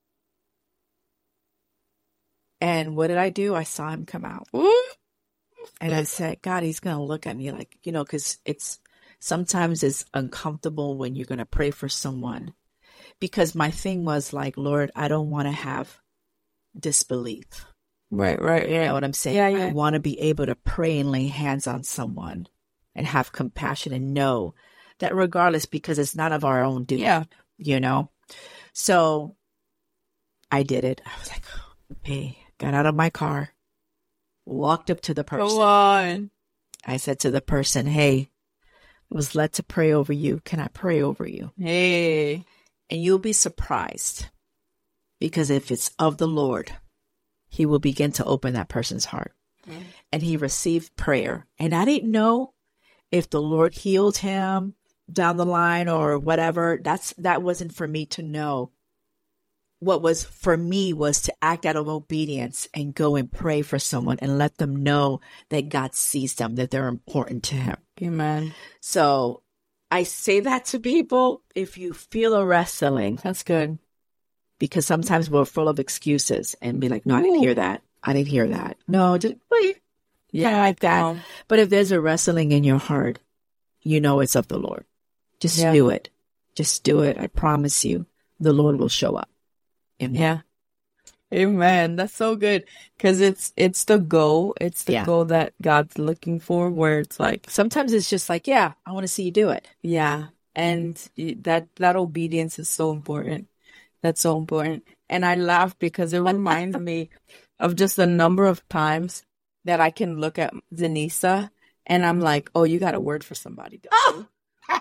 And what did I do? I saw him come out. Woo. And I said, God, he's going to look at me like, you know, because it's sometimes it's uncomfortable when you're going to pray for someone. Because my thing was like, Lord, I don't want to have disbelief. Right, right. You know what I'm saying? Yeah, yeah. I want to be able to pray and lay hands on someone and have compassion and know that regardless, because it's not of our own doing, Yeah. you know? So I did it. I was like, hey, got out of my car, walked up to the person. Go on. I said to the person, hey, I was led to pray over you. Can I pray over you? Hey. And you'll be surprised because if it's of the Lord, he will begin to open that person's heart. Mm-hmm. And he received prayer. And I didn't know if the Lord healed him down the line or whatever. That's, that wasn't for me to know. What was for me was to act out of obedience and go and pray for someone and let them know that God sees them, that they're important to him. Amen. So I say that to people. If you feel a wrestling, That's good. because sometimes we're full of excuses and be like, no, I didn't hear that. I didn't hear that. No, just wait. Yeah, like that. Um, But if there's a wrestling in your heart, you know it's of the Lord. Just Yeah. do it. Just do it. I promise you, the Lord will show up. Amen. Yeah. Amen. That's so good. Because it's it's the goal. It's the Yeah. goal that God's looking for, where it's like, Sometimes it's just like, yeah, I want to see you do it. yeah. And y- that that obedience is so important. That's so important. And I laugh because it reminds me of just the number of times that I can look at Zanisa and I'm like, oh, you got a word for somebody. don't you?"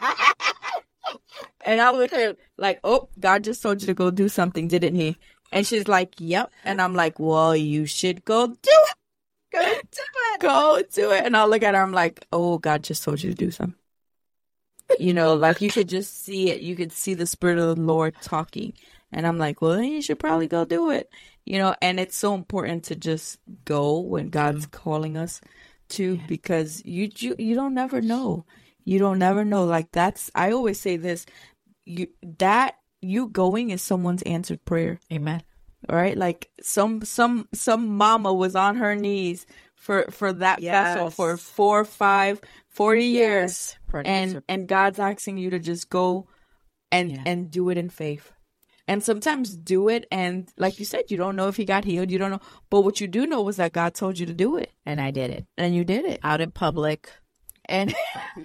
And I look at her like, oh, God just told you to go do something, didn't he? And she's like, yep. And I'm like, well, you should go do it. Go do it. Go do it. And I'll look at her, I'm like, oh, God just told you to do something. You know, like you could just see it. You could see the Spirit of the Lord talking. And I'm like, well, then you should probably go do it. You know, and it's so important to just go when God's calling us to, because you, you you don't never know. You don't never know. Like that's, I always say this, you that you going is someone's answered prayer. Amen. All right. Like some, some, some mama was on her knees for, for that Yes. vessel for four, five, forty years. For an And, answer. and God's asking you to just go and, Yeah. and do it in faith. And sometimes do it. And like you said, you don't know if he got healed. You don't know. But what you do know was that God told you to do it. And I did it And you did it. out in public. And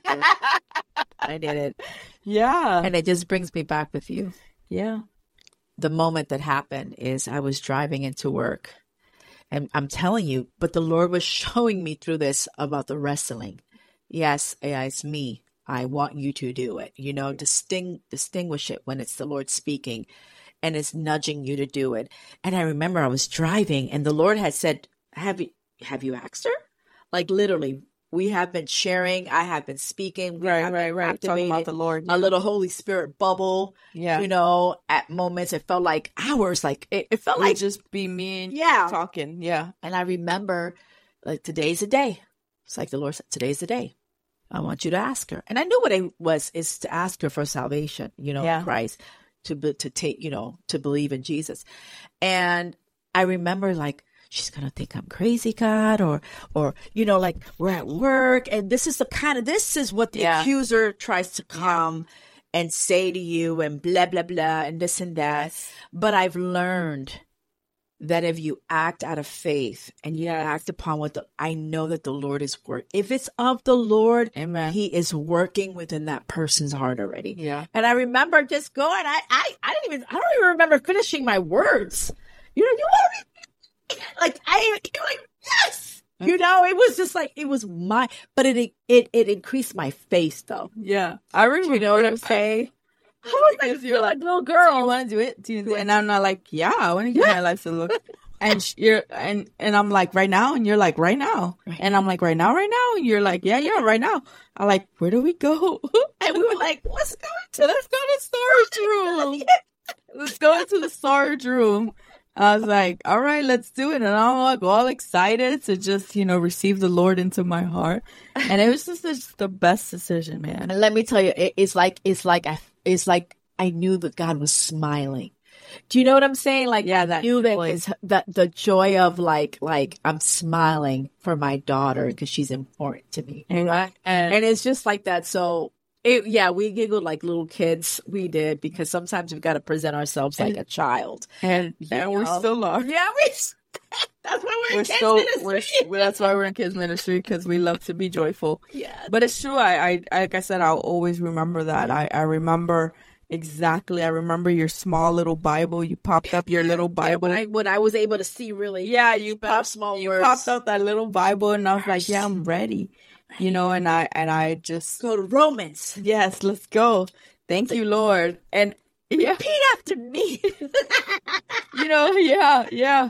I did it. yeah. And it just brings me back with you. Yeah. The moment that happened is I was driving into work. And I'm telling you, but the Lord was showing me through this about the wrestling. Yes, yeah, it's me. I want you to do it. You know, disting, distinguish it when it's the Lord speaking and it's nudging you to do it. And I remember I was driving and the Lord had said, have you, have you asked her? Like literally, we have been sharing. I have been speaking. We Right, have right, right. Talking activated about the Lord. a little Holy Spirit bubble. Yeah. You know, at moments it felt like hours. Like it, it felt Like like, just be me and yeah. talking. Yeah. And I remember like today's the day. It's like the Lord said, today's the day. I want you to ask her. And I knew what it was, is to ask her for salvation, you know, Yeah. Christ, to be, to take, you know, to believe in Jesus. And I remember like, she's going to think I'm crazy, God, or, or, you know, like we're at work and this is the kind of, this is what the Yeah. accuser tries to come and say to you and blah, blah, blah, and this and that. But I've learned that if you act out of faith and you Yes. act upon what the, I know that the Lord is working. If it's of the Lord, Amen. he is working within that person's heart already. Yeah. And I remember just going, I, I, I didn't even, I don't even remember finishing my words. You know, you want me? Like, I, like, yes. You know, it was just like, it was my, but it, it, it increased my faith though. Yeah. I remember. You know what I'm saying? Because you're like, little girl, you want to do it? Do you, and I'm not like, yeah, I want to give my life to the Lord. And sh- you're and and I'm like, right now, and you're like, right now, and I'm like, right now, right now, and you're like, yeah, yeah, right now. I'm like, where do we go? And we were like, let's go So let's go to storage room. Let's go into the storage room. I was like, all right, let's do it. And I'm like all excited to just, you know, receive the Lord into my heart. And it was just, just the best decision, man. And let me tell you, it, it's like, it's like, I, it's like I knew that God was smiling. Do you know what I'm saying? Like, Yeah, that I knew that joy. it's the, the joy of like, like I'm smiling for my daughter because she's important to me. And, I, and, And it's just like that. So it, yeah, we giggled like little kids. We did, because sometimes we've got to present ourselves like a child. and, and we know. still are. Yeah, we, that's why we're, We're in kids so, ministry. we're, that's why we're in kids ministry, because we love to be joyful. Yeah. But it's true. I, I, like I said, I'll always remember that. I, I remember exactly. I remember your small little Bible. You popped up your little Bible. When I, when I was able to see really, Yeah, you popped, small you words. popped out that little Bible, and I was like, yeah, I'm ready. You know, and I, and I just, go to Romans. yes, let's go. Thank you, Lord. And yeah, Repeat after me. you know, yeah, yeah.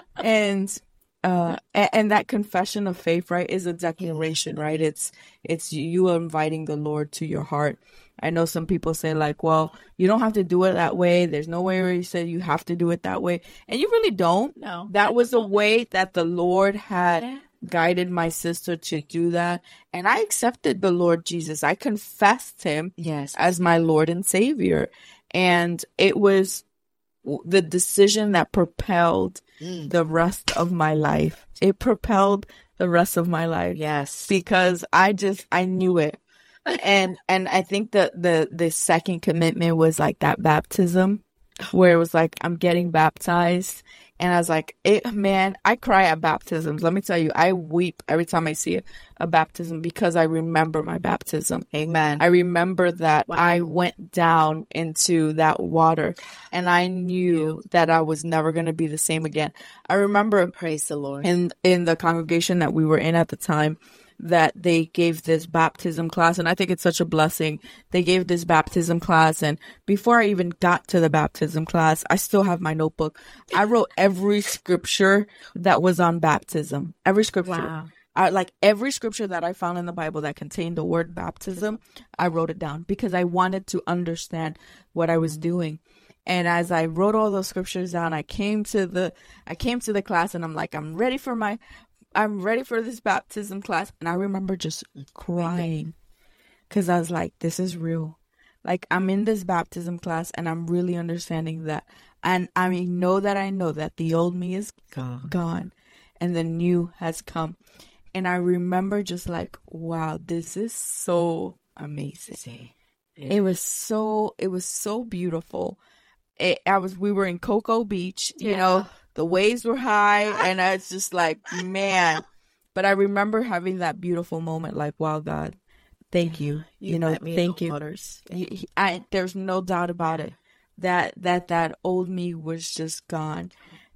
And, uh, and, and that confession of faith, right, is a declaration, right? It's, it's you inviting the Lord to your heart. I know some people say like, well, you don't have to do it that way. There's no way where you said you have to do it that way. And you really don't. No. That was a way that the Lord had guided my sister to do that. And I accepted the Lord Jesus. I confessed him Yes. as my Lord and Savior. And it was the decision that propelled Mm. the rest of my life. It propelled the rest of my life. Yes. Because I just, I knew it. And, and I think that the, the second commitment was like that baptism, where it was like, I'm getting baptized. And I was like, it, man, I cry at baptisms. Let me tell you, I weep every time I see a, a baptism, because I remember my baptism. Amen. I remember that I went down into that water, and I knew that I was never going to be the same again. I remember Praise the Lord. in in the congregation that we were in at the time, that they gave this baptism class, and I think it's such a blessing. They gave this baptism class, and before I even got to the baptism class, I still have my notebook. I wrote every scripture that was on baptism. Every scripture. Wow. I, like every scripture that I found in the Bible that contained the word baptism, I wrote it down, because I wanted to understand what I was doing. And as I wrote all those scriptures down, I came to the, I came to the class, and I'm like, I'm ready for my, I'm ready for this baptism class. And I remember just crying, because I was like, this is real. Like, I'm in this baptism class, and I'm really understanding that. And I mean, know that I know that the old me is God. gone, and the new has come. And I remember just like, wow, this is so amazing. It was so, it was so beautiful. It, I was, we were in Cocoa Beach, you Yeah. know, the waves were high, and I was just like, man. But I remember having that beautiful moment, like, wow, God, thank you. You, know, met me in thank the you. waters. He- he- I, there's no doubt about it that that that old me was just gone.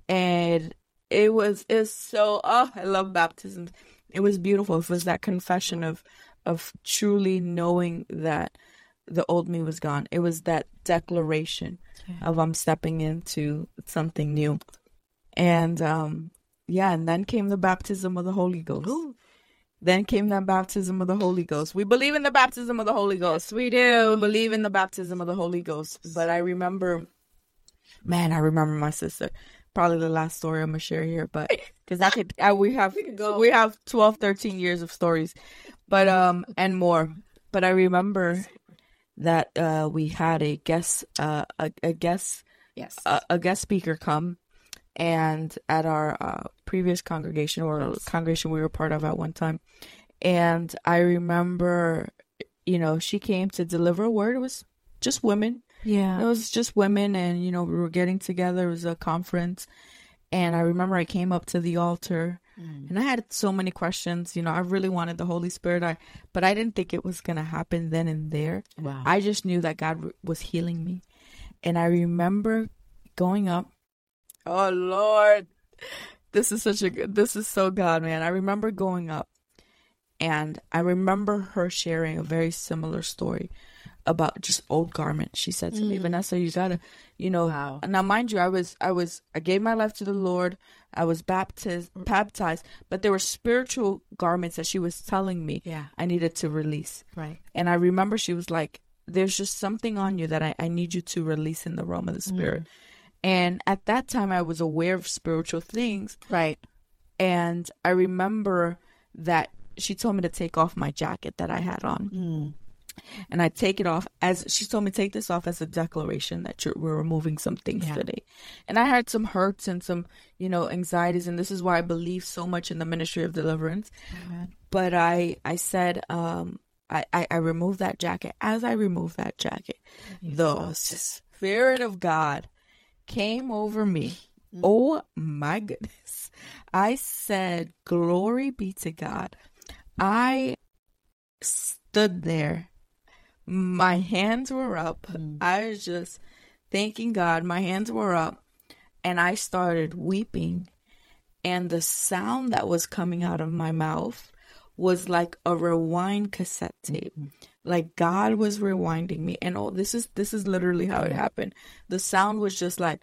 And it was, it's so, oh, I love baptisms. It was beautiful. It was that confession of of truly knowing that the old me was gone. It was that declaration of I'm stepping into something new. And um yeah, and then came the baptism of the Holy Ghost. Then came that baptism of the Holy Ghost. We believe in the baptism of the Holy Ghost. We do. We believe in the baptism of the Holy Ghost. But I remember, man, I remember my sister. Probably the last story I'm gonna share here, but because I could, I, we have We could go. we have twelve, thirteen years of stories, but um and more. But I remember that uh we had a guest, uh a, a guest, Yes. a, a guest speaker come, and at our uh, previous congregation, or congregation we were part of at one time, and I remember, you know, she came to deliver a word. It was just women. yeah. It was just women, and, you know, we were getting together. It was a conference. And I remember I came up to the altar, Mm. and I had so many questions. You know, I really wanted the Holy Spirit, I, but I didn't think it was going to happen then and there. Wow. I just knew that God was healing me. And I remember going up. Oh, Lord. This is such a good, this is so God, man. I remember going up, and I remember her sharing a very similar story about just old garments. She said to mm. me, Vanessa, you gotta, you know, wow. Now mind you, I was, I was, I gave my life to the Lord. I was baptized, baptized, but there were spiritual garments that she was telling me yeah. I needed to release. Right. And I remember she was like, there's just something on you that I, I need you to release in the realm of the spirit. Mm. And at that time I was aware of spiritual things. Right. And I remember that she told me to take off my jacket that I had on. Mm. And I take it off as she told me, take this off as a declaration that you're, we're removing some things yeah. today. And I had some hurts and some, you know, anxieties. And this is why I believe so much in the ministry of deliverance. Amen. But I, I said, um, I, I, I removed that jacket. As I removed that jacket, Jesus. the Spirit of God came over me. Mm. Oh my goodness. I said, glory be to God. I stood there. My hands were up. Mm. I was just thanking God. My hands were up. And I started weeping. And the sound that was coming out of my mouth was like a rewind cassette tape. Mm-hmm. Like God was rewinding me. And oh, this is this is literally how it happened. The sound was just like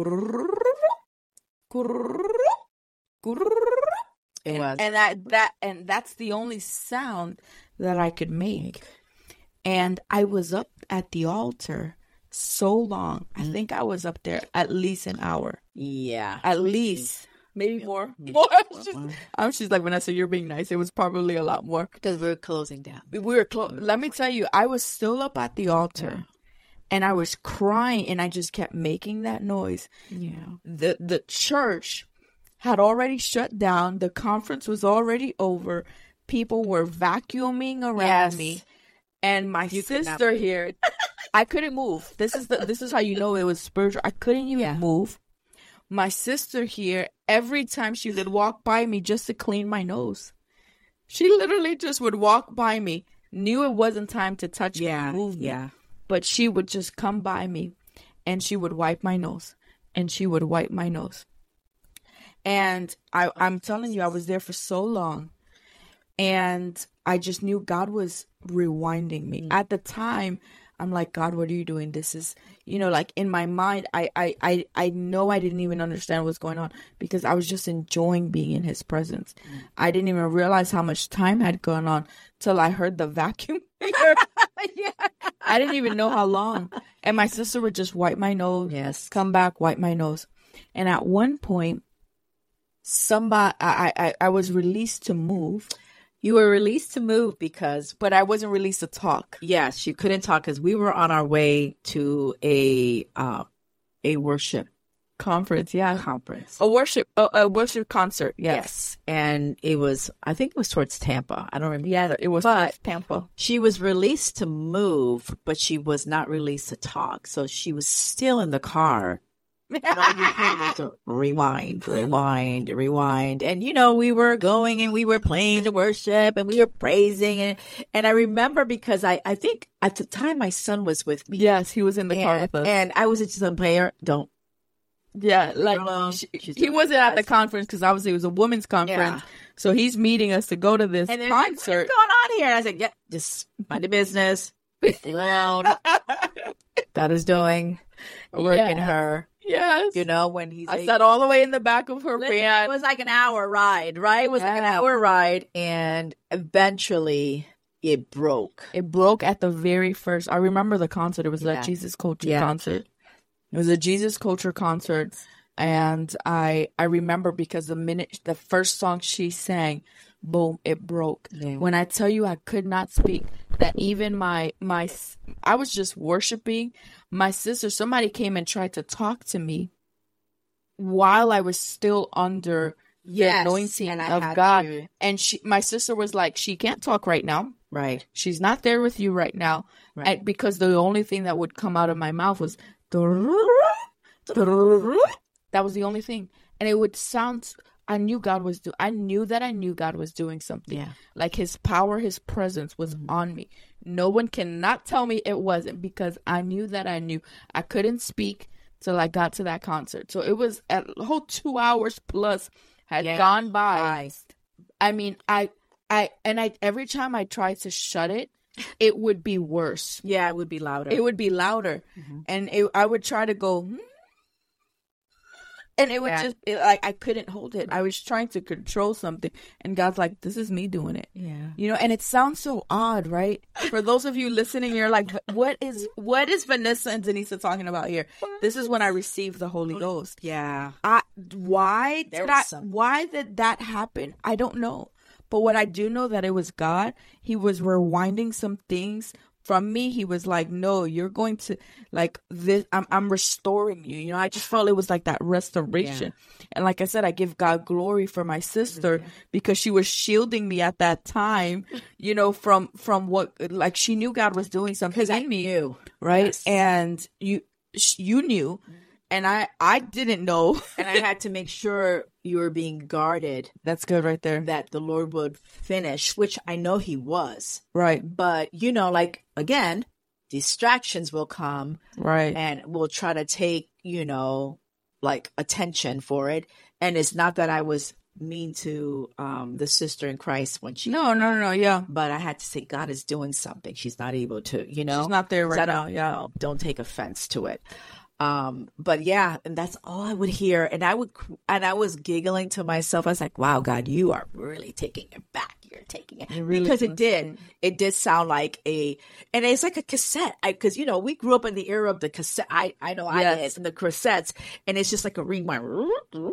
it was. And that that and that's the only sound that I could make. And I was up at the altar so long. I think I was up there at least an hour. Yeah. At least. Maybe more. More. She's, um, she's like, Vanessa, you're being nice. It was probably a lot more. Because we were closing down. We were close. Let me tell you, I was still up at the altar. Yeah. And I was crying. And I just kept making that noise. Yeah. The, the church had already shut down. The conference was already over. People were vacuuming around yes. me. And my you sister here, I couldn't move. This is the this is how you know it was spiritual. I couldn't even yeah. move. My sister here, every time she would walk by me just to clean my nose, she literally just would walk by me, knew it wasn't time to touch yeah, me, move me, yeah. but she would just come by me, and she would wipe my nose, and she would wipe my nose. And I, I'm telling you, I was there for so long. And I just knew God was rewinding me. Mm-hmm. At the time, I'm like, God, what are you doing? This is, you know, like in my mind, I, I, I, I know I didn't even understand what's going on because I was just enjoying being in his presence. Mm-hmm. I didn't even realize how much time had gone on till I heard the vacuum. yeah. I didn't even know how long. And my sister would just wipe my nose, yes, come back, wipe my nose. And at one point, somebody, I, I, I was released to move. You were released to move because... But I wasn't released to talk. Yes, you couldn't talk because we were on our way to a uh, a worship... Conference, yeah. Conference. A worship a, a worship concert, yes. yes. And it was, I think it was towards Tampa. I don't remember. Yeah, it was but Tampa. She was released to move, but she was not released to talk. So she was still in the car. rewind, rewind, rewind. And, you know, we were going and we were playing the worship and we were praising. And, and I remember because I, I think at the time my son was with me. Yes, he was in the and, car with us. And I was just a player. Don't. Yeah, like she, he wasn't at the conference because obviously it was a women's conference. Yeah. So he's meeting us to go to this and then, concert. What's going on here? And I said, yeah, just mind the business. Around. That is doing. Working yeah. her. Yes. You know, when he's... I like, sat all the way in the back of her van. It was like an hour ride, right? It was yeah. like an hour ride. And eventually it broke. It broke at the very first... I remember the concert. It was yeah. that Jesus Culture yeah. concert. It was a Jesus Culture concert. And I I remember because the minute... The first song she sang, boom, it broke. Yeah. When I tell you I could not speak, that even my... my I was just worshiping... My sister, somebody came and tried to talk to me while I was still under yes, the anointing and I of God. To. And she, my sister was like, she can't talk right now. Right. She's not there with you right now. Right. And because the only thing that would come out of my mouth was, that was the only thing. And it would sound, I knew God was doing, I knew that I knew God was doing something. Yeah. Like his power, his presence was mm-hmm. on me. No one cannot tell me it wasn't because I knew that I knew. I couldn't speak till I got to that concert. So it was a whole two hours plus had yeah. gone by. I mean, I, I, and I, every time I tried to shut it, it would be worse. Yeah, it would be louder. It would be louder. Mm-hmm. And it, I would try to go, hmm? And it would yeah. just, it, like, I couldn't hold it. I was trying to control something. And God's like, this is me doing it. Yeah. You know, and it sounds so odd, right? For those of you listening, you're like, what is, what is Vanessa and Denisa talking about here? This is when I received the Holy Ghost. Yeah. I, why there did I, some... why did that happen? I don't know. But what I do know that it was God. He was rewinding some things from me. He was like, no, you're going to, like, this, I'm, I'm restoring you. You know, I just felt it was like that restoration. Yeah. And like I said, I give God glory for my sister yeah. because she was shielding me at that time, you know, from, from what, like, she knew God was doing something in me. Knew. Right. Yes. And you, you knew. And I, I didn't know. And I had to make sure you were being guarded. That's good right there. That the Lord would finish, which I know he was. Right. But, you know, like, again, distractions will come. Right. And we'll try to take, you know, like attention for it. And it's not that I was mean to um, the sister in Christ when she. No, no, no, yeah. But I had to say, God is doing something. She's not able to, you know. She's not there right now. Yeah. Know, don't take offense to it. Um, but yeah, and that's all I would hear. And I would, and I was giggling to myself. I was like, wow, God, you are really taking it back. You're taking it, it really because it did, it did sound like a, and it's like a cassette. I, cause you know, we grew up in the era of the cassette. I, I know yes. I did, and the cassettes, and it's just like a rewind,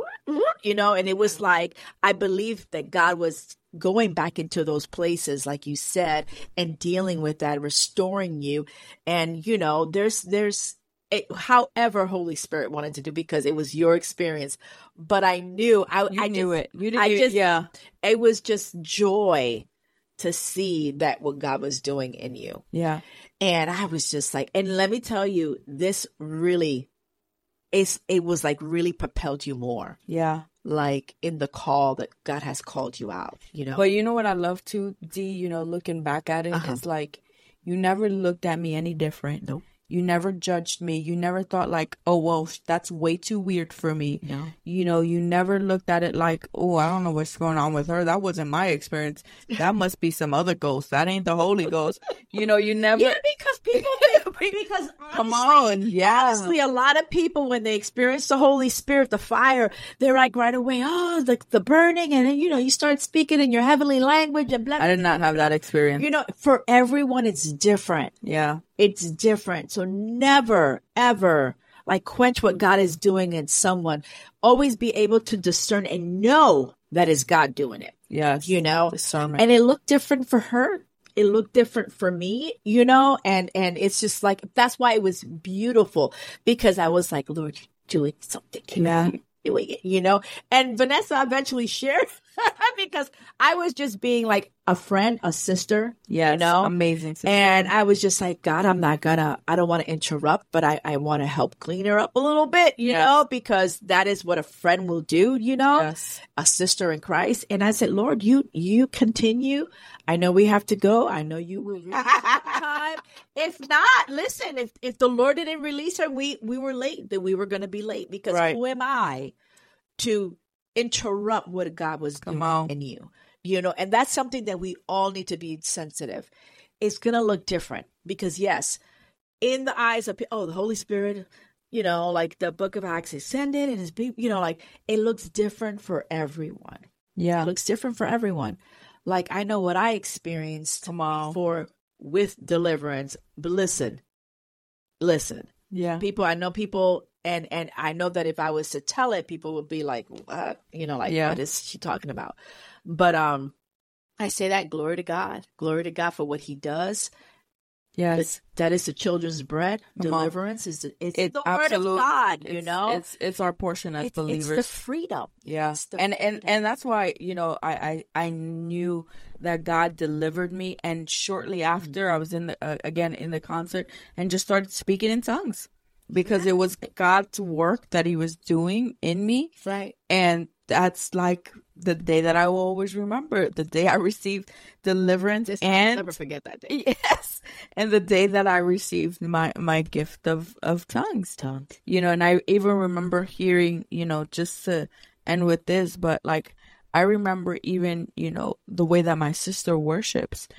you know, and it was like, I believe that God was going back into those places, like you said, and dealing with that, restoring you. And, you know, there's, there's, It, however Holy Spirit wanted to do, because it was your experience. But I knew I, you I knew just, it. You did, I you, just, yeah. It was just joy to see that what God was doing in you. Yeah. And I was just like, and let me tell you, this really, it's, it was like really propelled you more. Yeah. Like in the call that God has called you out, you know. But you know what I love too, D, you know, looking back at it, uh-huh. it's like, you never looked at me any different. Nope. You never judged me. You never thought like, oh, well, that's way too weird for me. No. You know, you never looked at it like, oh, I don't know what's going on with her. That wasn't my experience. That must be some other ghost. That ain't the Holy Ghost. You know, you never. Yeah, because people, because honestly, come on. Yeah. Honestly, a lot of people, when they experience the Holy Spirit, the fire, they're like right away, oh, the, the burning. And then, you know, you start speaking in your heavenly language and blah, blah. I did not have that experience. You know, for everyone, it's different. Yeah. It's different. So never, ever like quench what God is doing in someone. Always be able to discern and know that is God doing it. Yes. You know, discernment. And it looked different for her. It looked different for me, you know, and, and it's just like, that's why it was beautiful, because I was like, Lord, you're doing something. Yeah. Doing it, you know, and Vanessa eventually shared because I was just being like a friend, a sister, yeah, you know, amazing. Sister. And I was just like, God, I'm not gonna, I don't want to interrupt, but I, I want to help clean her up a little bit, you yes. know, because that is what a friend will do, you know, yes. a sister in Christ. And I said, Lord, you, you continue. I know we have to go. I know you will. Time. If not, listen, if, if the Lord didn't release her, we, we were late, then we were going to be late, because right. who am I to interrupt what God was Come doing on. in you? You know, and that's something that we all need to be sensitive. It's going to look different, because yes, in the eyes of, oh, the Holy Spirit, you know, like the book of Acts is sending and his people, you know, like it looks different for everyone. Yeah. It looks different for everyone. Like I know what I experienced Tomorrow. for with deliverance, but listen, listen, yeah, people, I know people, and, and I know that if I was to tell it, people would be like, what? You know, like, yeah. what is she talking about? But, um, I say that glory to God, glory to God for what he does. Yes. That is the children's bread. Come Deliverance on. is the, it's, it's the word of God, you it's, know? It's it's our portion as it's, believers. It's the freedom. Yeah. The and, freedom. and and that's why, you know, I, I, I knew that God delivered me. And shortly after, mm-hmm. I was in the, uh, again, in the concert and just started speaking in tongues, because yeah. it was God's work that he was doing in me. Right. And that's like the day that I will always remember, the day I received deliverance. Just and I'll never forget that day. Yes. And the day that I received my, my gift of, of tongues. Tongues. You know, and I even remember hearing, you know, just to end with this, but like, I remember even, you know, the way that my sister worships. Mm.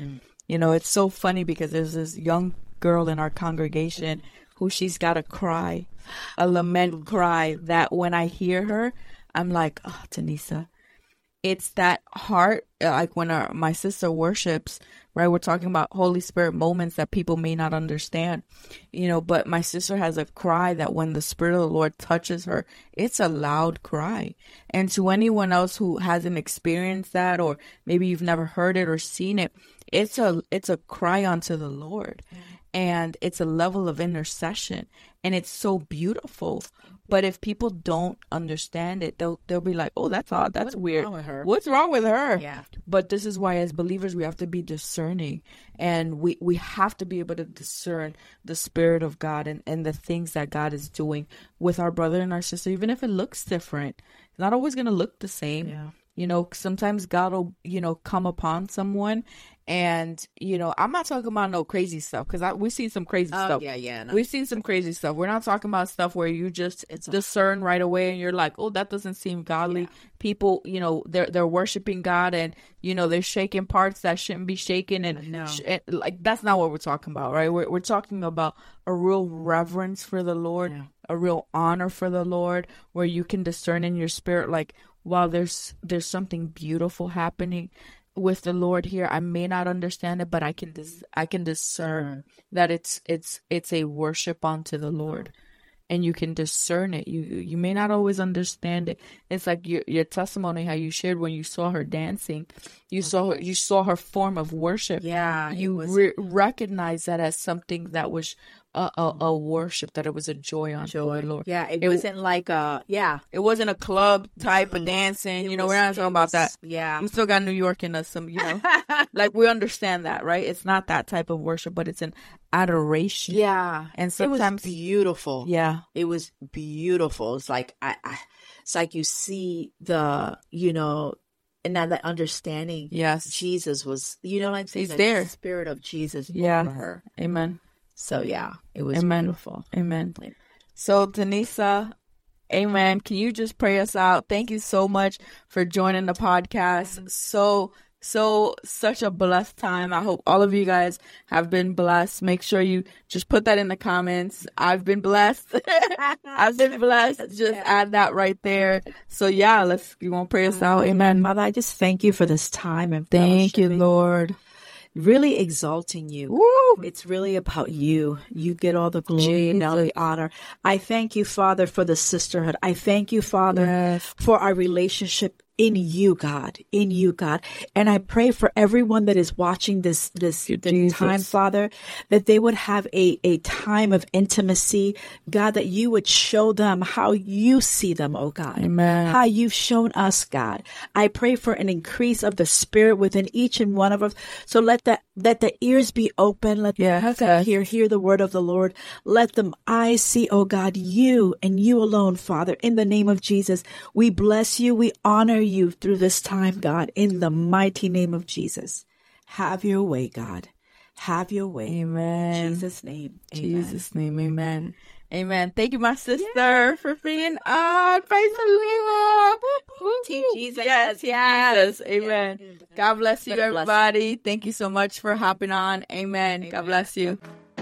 You know, it's so funny because there's this young girl in our congregation who she's got a cry, a lament cry that when I hear her, I'm like, oh, Tanisa. It's that heart, like when our, my sister worships, right? We're talking about Holy Spirit moments that people may not understand, you know, but my sister has a cry that when the Spirit of the Lord touches her, it's a loud cry. And to anyone else who hasn't experienced that, or maybe you've never heard it or seen it, it's a, it's a cry unto the Lord. Mm-hmm. And it's a level of intercession, and it's so beautiful. But if people don't understand it, they'll they'll be like, "Oh, that's odd. That's What's weird. wrong with her? What's wrong with her?" Yeah. But this is why, as believers, we have to be discerning, and we, we have to be able to discern the Spirit of God and, and the things that God is doing with our brother and our sister, even if it looks different. It's not always going to look the same. Yeah. You know, sometimes God will, you know, come upon someone. And, you know, I'm not talking about no crazy stuff, because we've seen some crazy Oh, stuff. yeah, yeah. No. We've seen some crazy stuff. We're not talking about stuff where you just It's a- discern right away and you're like, oh, that doesn't seem godly. Yeah. People, you know, they're they're worshiping God, and, you know, they're shaking parts that shouldn't be shaken. And, No. sh- and like, that's not what we're talking about, right? We're, we're talking about a real reverence for the Lord, Yeah. a real honor for the Lord, where you can discern in your spirit, like, wow, there's there's something beautiful happening with the Lord here. I may not understand it, but I can dis- I can discern that it's it's it's a worship unto the Lord, and you can discern it. You you may not always understand it. It's like your your testimony, how you shared when you saw her dancing, you saw her, you saw her form of worship. Yeah, it you was- re- recognize that as something that was a, a a worship, that it was a joy unto the Lord. Yeah, it, It- wasn't like a yeah. It wasn't a club type of dancing. You know, was- we're not talking it about was- that. yeah. We still got New York in us, some, you know, like we understand that, right? It's not that type of worship, but it's an adoration. Yeah, And it was sometimes- beautiful. Yeah. It was beautiful. It's like I, I it's like you see the, you know, and now that understanding. Yes. Jesus was, you know what I'm saying? He's The there. Spirit of Jesus Yeah. over her. Amen. So yeah, it was Amen. beautiful. Amen. So, Tanisa, amen. Can you just pray us out? Thank you so much for joining the podcast. So, so, such a blessed time. I hope all of you guys have been blessed. Make sure you just put that in the comments. I've been blessed. I've been blessed. Just add that right there. So, yeah, let's, you want to pray us out? Amen. Father, I just thank you for this time and Thank you, fellowshipping, Lord. really exalting you. Woo! It's really about you. You get all the glory and all the honor. I thank you, Father, for the sisterhood. I thank you, Father, Yes. for our relationship in you, God, in you, God. And I pray for everyone that is watching this, this, you, this Jesus. time, Father, that they would have a, a time of intimacy, God, that you would show them how you see them, oh God. Amen. How you've shown us, God. I pray for an increase of the Spirit within each and one of us. So let the, let the ears be open. Let Yes. them hear, hear the word of the Lord. Let them eyes see, oh God, you and you alone, Father, in the name of Jesus. We bless you. We honor you through this time, God, in the mighty name of Jesus. Have your way, God. Have your way. Amen. In Jesus' name. Amen. Jesus' name, amen. Amen. Thank you, my sister, for being on. Praise the Lord. Team Jesus. Yes, yes. Amen. God bless you, God bless. everybody. Thank you so much for hopping on. Amen. God bless you.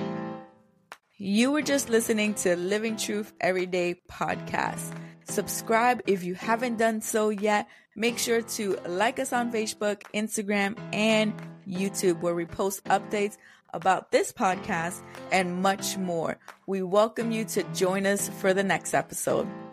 You were just listening to Living Truth Everyday Podcast. Subscribe if you haven't done so yet. Make sure to like us on Facebook, Instagram, and YouTube, where we post updates about this podcast and much more. We welcome you to join us for the next episode.